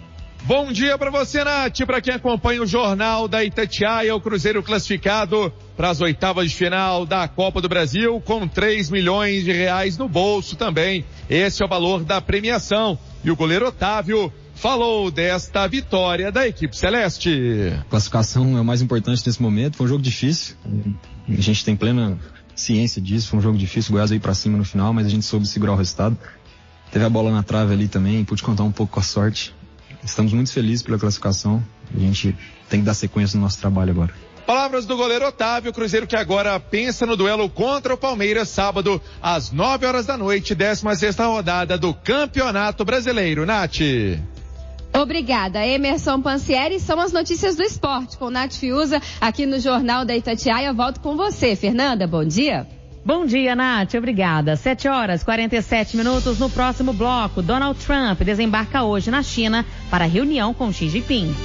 Bom dia para você, Nath, para quem acompanha o Jornal da Itatiaia, o Cruzeiro classificado para as oitavas de final da Copa do Brasil com três milhões de reais no bolso também. Esse é o valor da premiação. E o goleiro Otávio falou desta vitória da equipe celeste. A classificação é o mais importante nesse momento, foi um jogo difícil, a gente tem plena ciência disso, foi um jogo difícil, o Goiás veio para cima no final, mas a gente soube segurar o resultado. Teve a bola na trave ali também, pude contar um pouco com a sorte. Estamos muito felizes pela classificação. A gente tem que dar sequência no nosso trabalho agora. Palavras do goleiro Otávio, Cruzeiro que agora pensa no duelo contra o Palmeiras, sábado, às nove horas da noite, décima sexta rodada do Campeonato Brasileiro. Nath. Obrigada, Emerson Pansieri. São as notícias do esporte com Nath Fiuza aqui no Jornal da Itatiaia. Eu volto com você, Fernanda. Bom dia. Bom dia, Nath. Obrigada. sete horas e quarenta e sete minutos. No próximo bloco, Donald Trump desembarca hoje na China para reunião com Xi Jinping.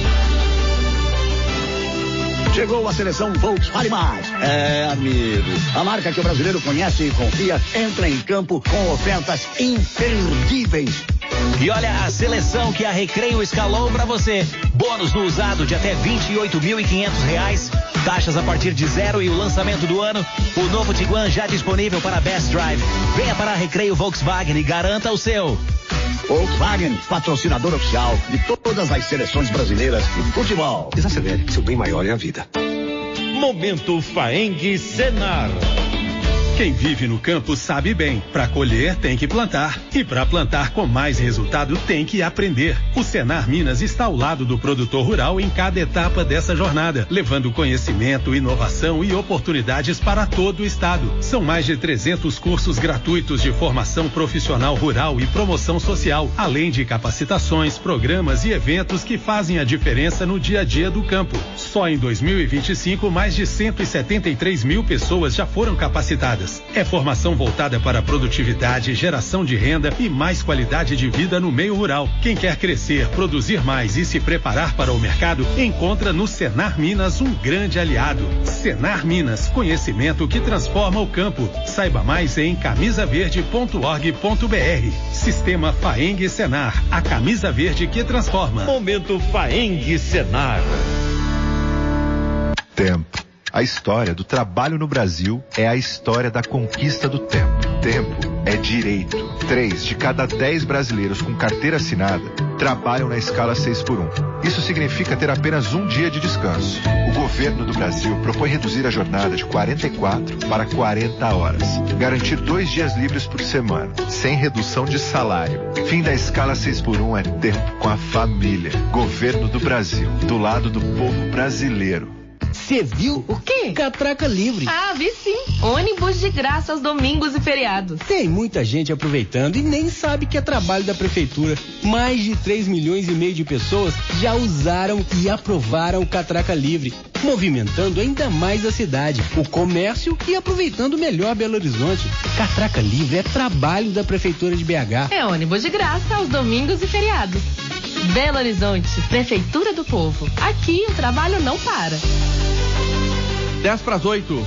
Chegou a seleção Volkswagen Mais. É, amigo. A marca que o brasileiro conhece e confia entra em campo com ofertas imperdíveis. E olha a seleção que a Recreio escalou para você. Bônus do usado de até vinte e oito mil e quinhentos reais. Taxas a partir de zero e o lançamento do ano. O novo Tiguan já disponível para Best Drive. Venha para a Recreio Volkswagen e garanta o seu. Volkswagen, patrocinador oficial de todas as seleções brasileiras de futebol. Desacelere, seu bem maior é a vida. Momento Faeng Senar. Quem vive no campo sabe bem, para colher tem que plantar e para plantar com mais resultado tem que aprender. O Senar Minas está ao lado do produtor rural em cada etapa dessa jornada, levando conhecimento, inovação e oportunidades para todo o estado. São mais de trezentos cursos gratuitos de formação profissional rural e promoção social, além de capacitações, programas e eventos que fazem a diferença no dia a dia do campo. Só em dois mil e vinte e cinco, mais de cento e setenta e três mil pessoas já foram capacitadas. É formação voltada para a produtividade, geração de renda e mais qualidade de vida no meio rural. Quem quer crescer, produzir mais e se preparar para o mercado, encontra no Senar Minas um grande aliado. Senar Minas, conhecimento que transforma o campo. Saiba mais em camisa verde ponto org ponto br. Sistema Faeng Senar, a camisa verde que transforma. Momento Faeng Senar. Tempo. A história do trabalho no Brasil é a história da conquista do tempo. Tempo é direito. Três de cada dez brasileiros com carteira assinada trabalham na escala seis por um. Isso significa ter apenas um dia de descanso. O governo do Brasil propõe reduzir a jornada de quarenta e quatro para quarenta horas. Garantir dois dias livres por semana, sem redução de salário. Fim da escala seis por um é tempo com a família. Governo do Brasil, do lado do povo brasileiro. Você viu? O quê? Catraca livre. Ah, vi sim. Ônibus de graça aos domingos e feriados. Tem muita gente aproveitando e nem sabe que é trabalho da prefeitura. Mais de três milhões e meio de pessoas já usaram e aprovaram o Catraca Livre, movimentando ainda mais a cidade, o comércio e aproveitando melhor Belo Horizonte. Catraca Livre é trabalho da prefeitura de B H. É ônibus de graça aos domingos e feriados. Belo Horizonte, Prefeitura do Povo. Aqui o trabalho não para. dez para as oito.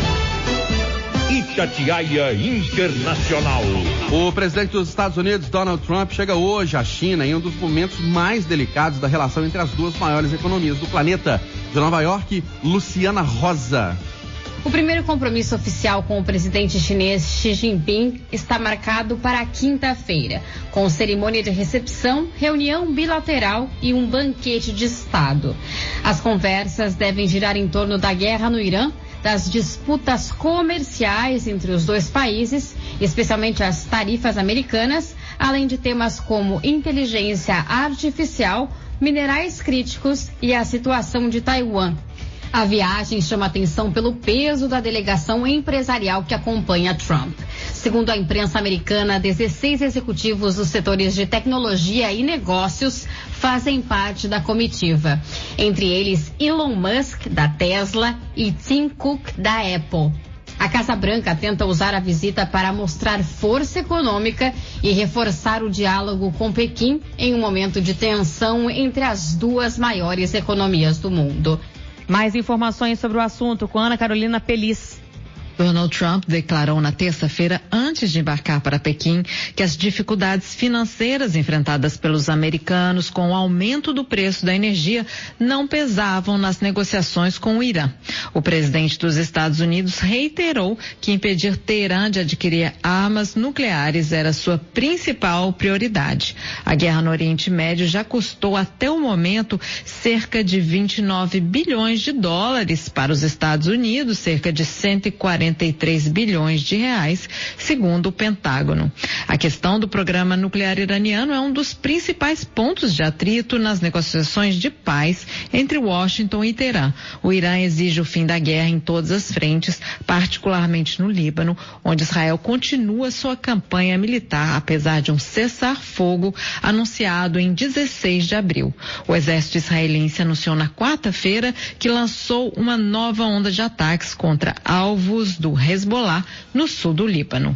Itatiaia Internacional. O presidente dos Estados Unidos, Donald Trump, chega hoje à China em um dos momentos mais delicados da relação entre as duas maiores economias do planeta. De Nova York, Luciana Rosa. O primeiro compromisso oficial com o presidente chinês Xi Jinping está marcado para a quinta-feira, com cerimônia de recepção, reunião bilateral e um banquete de Estado. As conversas devem girar em torno da guerra no Irã, das disputas comerciais entre os dois países, especialmente as tarifas americanas, além de temas como inteligência artificial, minerais críticos e a situação de Taiwan. A viagem chama atenção pelo peso da delegação empresarial que acompanha Trump. Segundo a imprensa americana, dezesseis executivos dos setores de tecnologia e negócios fazem parte da comitiva. Entre eles, Elon Musk, da Tesla, e Tim Cook, da Apple. A Casa Branca tenta usar a visita para mostrar força econômica e reforçar o diálogo com Pequim em um momento de tensão entre as duas maiores economias do mundo. Mais informações sobre o assunto com Ana Carolina Pelis. Donald Trump declarou na terça-feira, antes de embarcar para Pequim, que as dificuldades financeiras enfrentadas pelos americanos com o aumento do preço da energia não pesavam nas negociações com o Irã. O presidente dos Estados Unidos reiterou que impedir Teherã de adquirir armas nucleares era sua principal prioridade. A guerra no Oriente Médio já custou até o momento cerca de vinte e nove bilhões de dólares para os Estados Unidos, cerca de cento e quarenta e três bilhões de reais, segundo o Pentágono. A questão do programa nuclear iraniano é um dos principais pontos de atrito nas negociações de paz entre Washington e Teherã. O Irã exige o fim da guerra em todas as frentes, particularmente no Líbano, onde Israel continua sua campanha militar, apesar de um cessar-fogo anunciado em dezesseis de abril. O exército israelense anunciou na quarta-feira que lançou uma nova onda de ataques contra alvos do Hezbollah no sul do Líbano.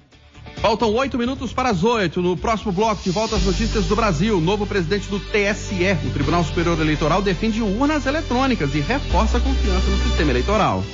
Faltam oito minutos para as oito. No próximo bloco, de volta às notícias do Brasil. O novo presidente do T S E, o Tribunal Superior Eleitoral, defende urnas eletrônicas e reforça a confiança no sistema eleitoral.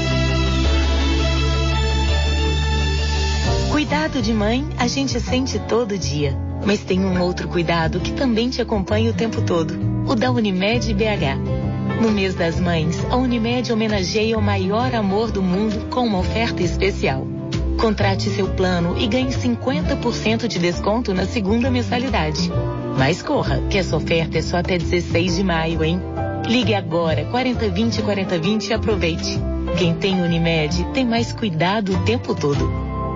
Cuidado de mãe, a gente sente todo dia. Mas tem um outro cuidado que também te acompanha o tempo todo. O da Unimed B H. No mês das mães, a Unimed homenageia o maior amor do mundo com uma oferta especial. Contrate seu plano e ganhe cinquenta por cento de desconto na segunda mensalidade. Mas corra, que essa oferta é só até dezesseis de maio, hein? Ligue agora, quarenta vinte, quarenta vinte e aproveite. Quem tem Unimed tem mais cuidado o tempo todo.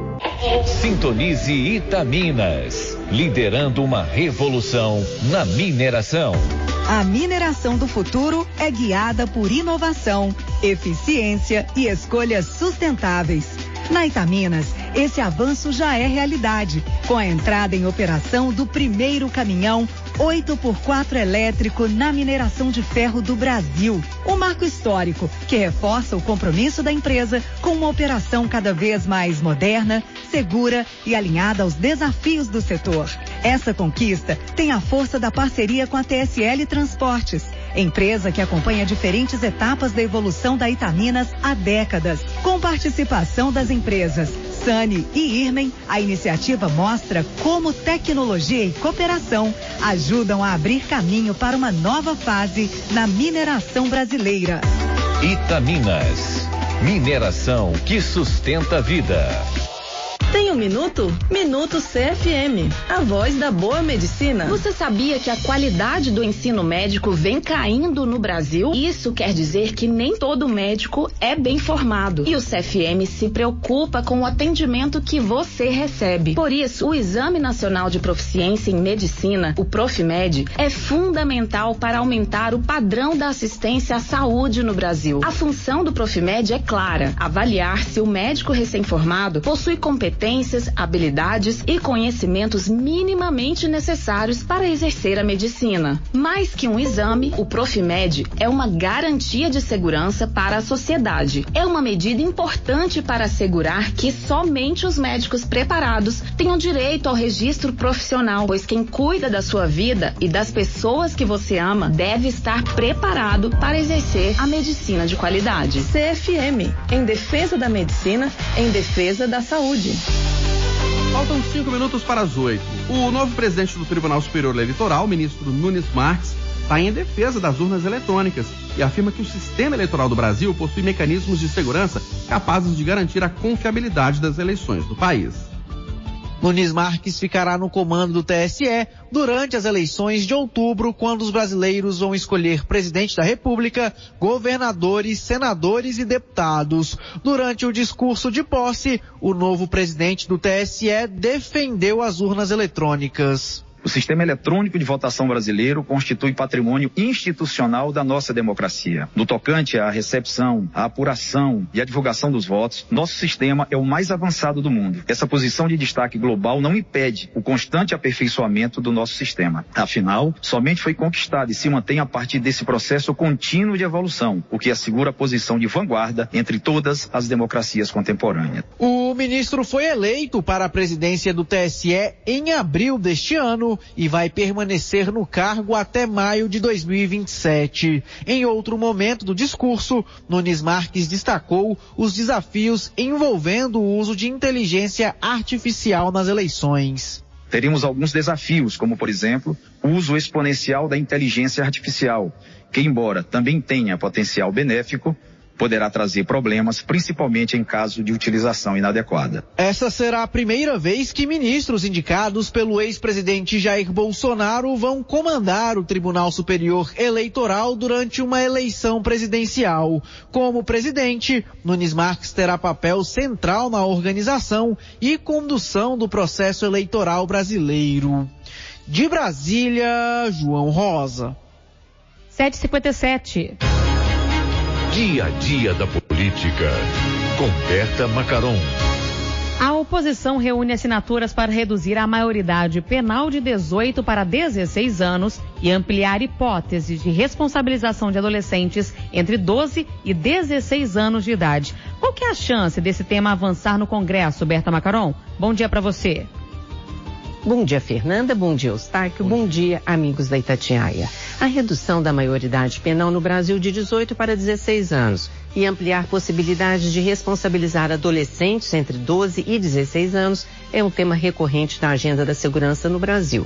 Sintonize Itaminas, liderando uma revolução na mineração. A mineração do futuro é guiada por inovação, eficiência e escolhas sustentáveis. Na Itaminas, esse avanço já é realidade, com a entrada em operação do primeiro caminhão oito por quatro elétrico na mineração de ferro do Brasil. Um marco histórico que reforça o compromisso da empresa com uma operação cada vez mais moderna, segura e alinhada aos desafios do setor. Essa conquista tem a força da parceria com a T S L Transportes, empresa que acompanha diferentes etapas da evolução da Itaminas há décadas. Com participação das empresas Sani e Irmen, a iniciativa mostra como tecnologia e cooperação ajudam a abrir caminho para uma nova fase na mineração brasileira. Itaminas, mineração que sustenta a vida. Tem um minuto? Minuto C F M, a voz da boa medicina. Você sabia que a qualidade do ensino médico vem caindo no Brasil? Isso quer dizer que nem todo médico é bem formado. E o C F M se preocupa com o atendimento que você recebe. Por isso, o Exame Nacional de Proficiência em Medicina, o Profimed, é fundamental para aumentar o padrão da assistência à saúde no Brasil. A função do Profimed é clara: avaliar se o médico recém-formado possui competência competências, habilidades e conhecimentos minimamente necessários para exercer a medicina. Mais que um exame, o Profimed é uma garantia de segurança para a sociedade. É uma medida importante para assegurar que somente os médicos preparados tenham direito ao registro profissional, pois quem cuida da sua vida e das pessoas que você ama deve estar preparado para exercer a medicina de qualidade. C F M, em defesa da medicina, em defesa da saúde. Faltam cinco minutos para as oito. O novo presidente do Tribunal Superior Eleitoral, ministro Nunes Marques, está em defesa das urnas eletrônicas e afirma que o sistema eleitoral do Brasil possui mecanismos de segurança capazes de garantir a confiabilidade das eleições do país. Nunes Marques ficará no comando do T S E durante as eleições de outubro, quando os brasileiros vão escolher presidente da República, governadores, senadores e deputados. Durante o discurso de posse, o novo presidente do T S E defendeu as urnas eletrônicas. O sistema eletrônico de votação brasileiro constitui patrimônio institucional da nossa democracia. No tocante à recepção, à apuração e à divulgação dos votos, nosso sistema é o mais avançado do mundo. Essa posição de destaque global não impede o constante aperfeiçoamento do nosso sistema. Afinal, somente foi conquistado e se mantém a partir desse processo contínuo de evolução, o que assegura a posição de vanguarda entre todas as democracias contemporâneas. O ministro foi eleito para a presidência do T S E em abril deste ano e vai permanecer no cargo até maio de dois mil e vinte e sete. Em outro momento do discurso, Nunes Marques destacou os desafios envolvendo o uso de inteligência artificial nas eleições. Teríamos alguns desafios, como, por exemplo, o uso exponencial da inteligência artificial, que, embora também tenha potencial benéfico, poderá trazer problemas, principalmente em caso de utilização inadequada. Essa será a primeira vez que ministros indicados pelo ex-presidente Jair Bolsonaro vão comandar o Tribunal Superior Eleitoral durante uma eleição presidencial. Como presidente, Nunes Marques terá papel central na organização e condução do processo eleitoral brasileiro. De Brasília, João Rosa. sete e cinquenta e sete. Dia a dia da política, com Berta Macaron. A oposição reúne assinaturas para reduzir a maioridade penal de dezoito para dezesseis anos e ampliar hipóteses de responsabilização de adolescentes entre doze e dezesseis anos de idade. Qual que é a chance desse tema avançar no Congresso, Berta Macaron? Bom dia para você. Bom dia, Fernanda. Bom dia, Eustáquio. Bom dia, amigos da Itatiaia. A redução da maioridade penal no Brasil de dezoito para dezesseis anos e ampliar possibilidades de responsabilizar adolescentes entre doze e dezesseis anos é um tema recorrente da agenda da segurança no Brasil.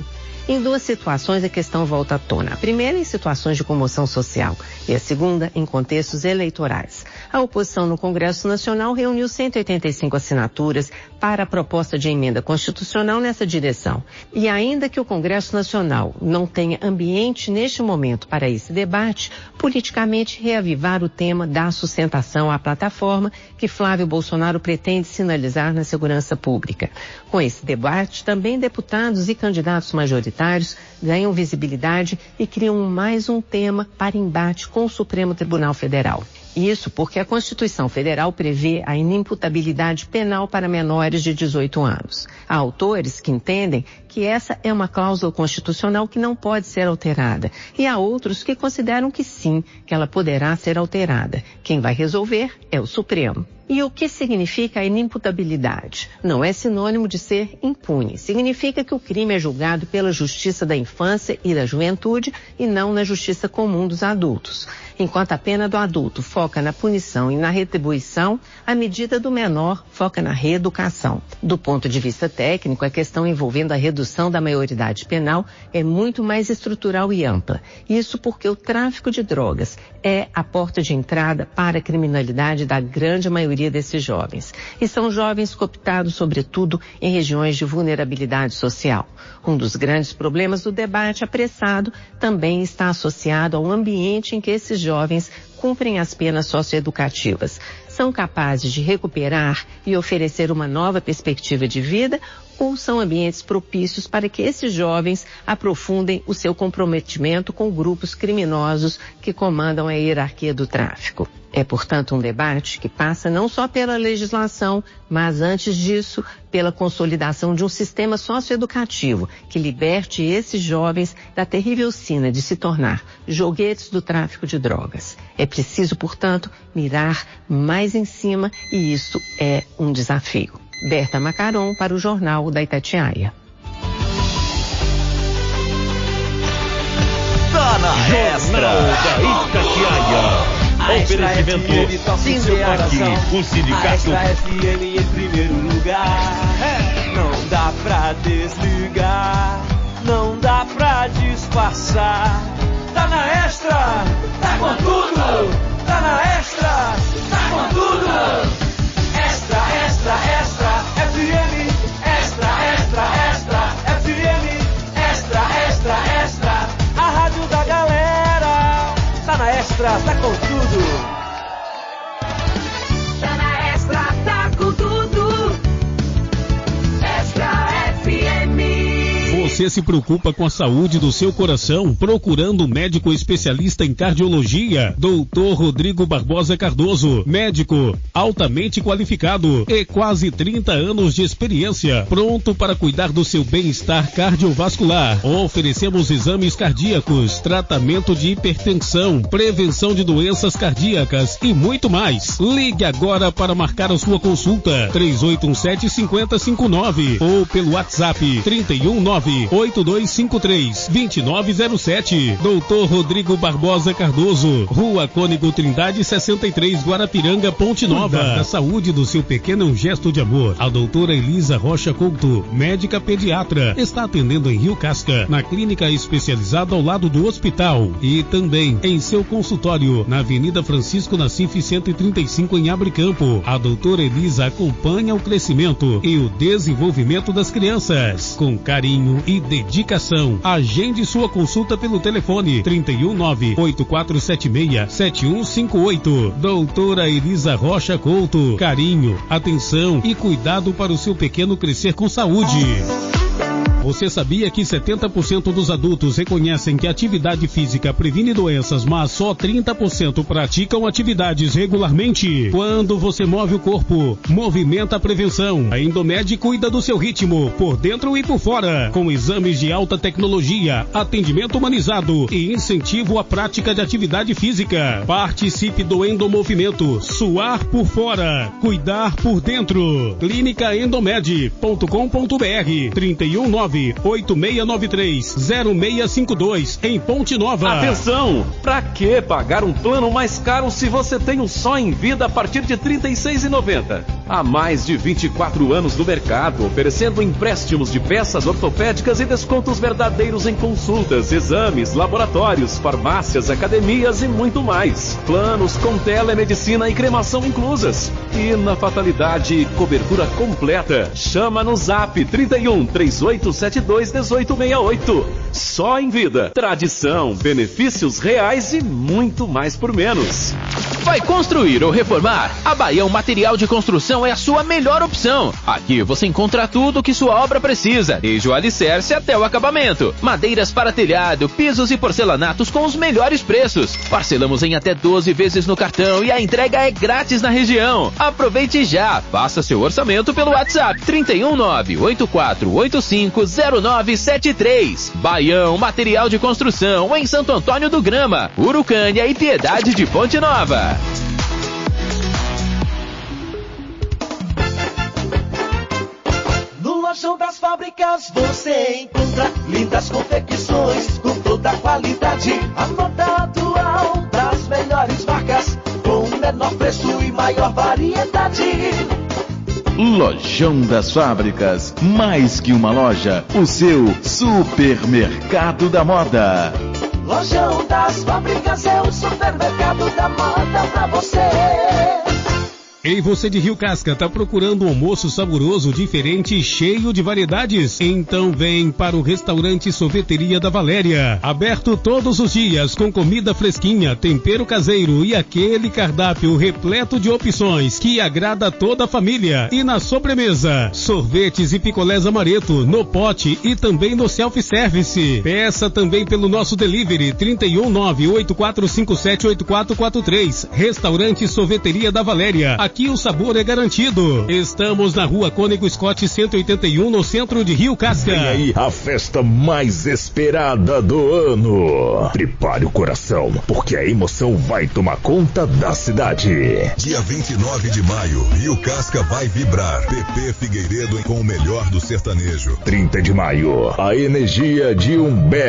Em duas situações a questão volta à tona. A primeira em situações de comoção social e a segunda em contextos eleitorais. A oposição no Congresso Nacional reuniu cento e oitenta e cinco assinaturas para a proposta de emenda constitucional nessa direção. E ainda que o Congresso Nacional não tenha ambiente neste momento para esse debate, politicamente reavivar o tema dá sustentação à plataforma que Flávio Bolsonaro pretende sinalizar na segurança pública. Com esse debate, também deputados e candidatos majoritários ganham visibilidade e criam mais um tema para embate com o Supremo Tribunal Federal. Isso porque a Constituição Federal prevê a inimputabilidade penal para menores de dezoito anos. Há autores que entendem que essa é uma cláusula constitucional que não pode ser alterada. E há outros que consideram que sim, que ela poderá ser alterada. Quem vai resolver é o Supremo. E o que significa a inimputabilidade? Não é sinônimo de ser impune. Significa que o crime é julgado pela justiça da infância e da juventude e não na justiça comum dos adultos. Enquanto a pena do adulto foca na punição e na retribuição, a medida do menor foca na reeducação. Do ponto de vista técnico, a questão envolvendo a redução da maioridade penal é muito mais estrutural e ampla. Isso porque o tráfico de drogas é a porta de entrada para a criminalidade da grande maioria desses jovens. E são jovens cooptados, sobretudo, em regiões de vulnerabilidade social. Um dos grandes problemas do debate apressado também está associado ao ambiente em que esses jovens cumprem as penas socioeducativas. São capazes de recuperar e oferecer uma nova perspectiva de vida ou são ambientes propícios para que esses jovens aprofundem o seu comprometimento com grupos criminosos que comandam a hierarquia do tráfico? É, portanto, um debate que passa não só pela legislação, mas, antes disso, pela consolidação de um sistema socioeducativo que liberte esses jovens da terrível sina de se tornar joguetes do tráfico de drogas. É preciso, portanto, mirar mais em cima e isso é um desafio. Berta Macaron para o Jornal da Itatiaia. Tá na Extra da Itatiaia. Oferecimento Sindicato, o sindicato. A Extra F M em primeiro lugar. Não dá pra desligar, não dá pra disfarçar. Tá na Extra, tá com tudo. Tá na Extra, tá com tudo. Extra, extra, extra, F M. Extra, extra, extra, F M. Extra, extra, extra, a rádio da galera. Tá na Extra, tá com tudo. Tá na Extra, tá com tudo. Extra F M. Você se preocupa com a saúde do seu coração? Procurando um médico especialista em cardiologia? doutor Rodrigo Barbosa Cardoso, médico altamente qualificado e quase trinta anos de experiência, pronto para cuidar do seu bem-estar cardiovascular. Oferecemos exames cardíacos, tratamento de hipertensão, prevenção de doenças cardíacas e muito mais. Ligue agora para marcar a sua consulta, três oito um sete, cinco zero cinco nove ou pelo WhatsApp trinta e um, nove oito dois cinco três, dois nove zero sete. doutor Rodrigo Barbosa Cardoso, Rua Cônego Trindade sessenta e três, Guarapiranga, Ponte Nova. Cuidar da saúde do seu pequeno é um gesto de amor. A doutora Elisa Rocha Couto, médica pediatra, está atendendo em Rio Casca, na clínica especializada ao lado do hospital e também em seu consultório na Avenida Francisco Nassif cento e trinta e cinco em Abricampo. A doutora Elisa acompanha o crescimento e o desenvolvimento das crianças com carinho e dedicação. Agende sua consulta pelo telefone trinta e um, nove oito quatro sete seis, sete um cinco oito. Doutora Elisa Rocha Couto, carinho, atenção e cuidado para o seu pequeno crescer com saúde. Você sabia que setenta por cento dos adultos reconhecem que a atividade física previne doenças, mas só trinta por cento praticam atividades regularmente? Quando você move o corpo, movimenta a prevenção. A Endomed cuida do seu ritmo, por dentro e por fora, com exames de alta tecnologia, atendimento humanizado e incentivo à prática de atividade física. Participe do Endomovimento. Suar por fora, cuidar por dentro. clínica endomed ponto com ponto br trinta e um, nove nove oito seis nove três zero seis cinco dois em Ponte Nova. Atenção! Pra que pagar um plano mais caro se você tem um Só em Vida a partir de trinta e seis reais e noventa centavos? Há mais de vinte e quatro anos no mercado, oferecendo empréstimos de peças ortopédicas e descontos verdadeiros em consultas, exames, laboratórios, farmácias, academias e muito mais. Planos com telemedicina e cremação inclusas. E na fatalidade, cobertura completa. Chama no Zap trinta e um, três oito sete dois, um oito seis oito. Só em Vida. Tradição, benefícios reais e muito mais por menos. Vai construir ou reformar? A Baião Material de Construção é a sua melhor opção. Aqui você encontra tudo o que sua obra precisa, desde o alicerce até o acabamento. Madeiras para telhado, pisos e porcelanatos com os melhores preços. Parcelamos em até doze vezes no cartão e a entrega é grátis na região. Aproveite já. Faça seu orçamento pelo WhatsApp trinta e um, nove oito quatro oito cinco zero nove sete três. Baião Material de Construção em Santo Antônio do Grama, Urucânia e Piedade de Ponte Nova. No Lojão das Fábricas você encontra lindas confecções com toda a qualidade. A moda atual das melhores marcas com o menor preço e maior variedade. Lojão das Fábricas, mais que uma loja, o seu supermercado da moda. Lojão das Fábricas é o supermercado da moda pra você. Ei, você de Rio Casca, tá procurando um almoço saboroso, diferente e cheio de variedades? Então vem para o restaurante Sorveteria da Valéria. Aberto todos os dias, com comida fresquinha, tempero caseiro e aquele cardápio repleto de opções que agrada toda a família. E na sobremesa, sorvetes e picolés amareto, no pote e também no self-service. Peça também pelo nosso delivery trinta e um, nove oito quatro cinco sete oito quatro quatro três. Restaurante Sorveteria da Valéria. Aqui o sabor é garantido. Estamos na Rua Cônego Scott cento e oitenta e um, no centro de Rio Casca. Vem aí a festa mais esperada do ano. Prepare o coração, porque a emoção vai tomar conta da cidade. Dia vinte e nove de maio, Rio Casca vai vibrar. P P Figueiredo com o melhor do sertanejo. trinta de maio, a energia de Humberto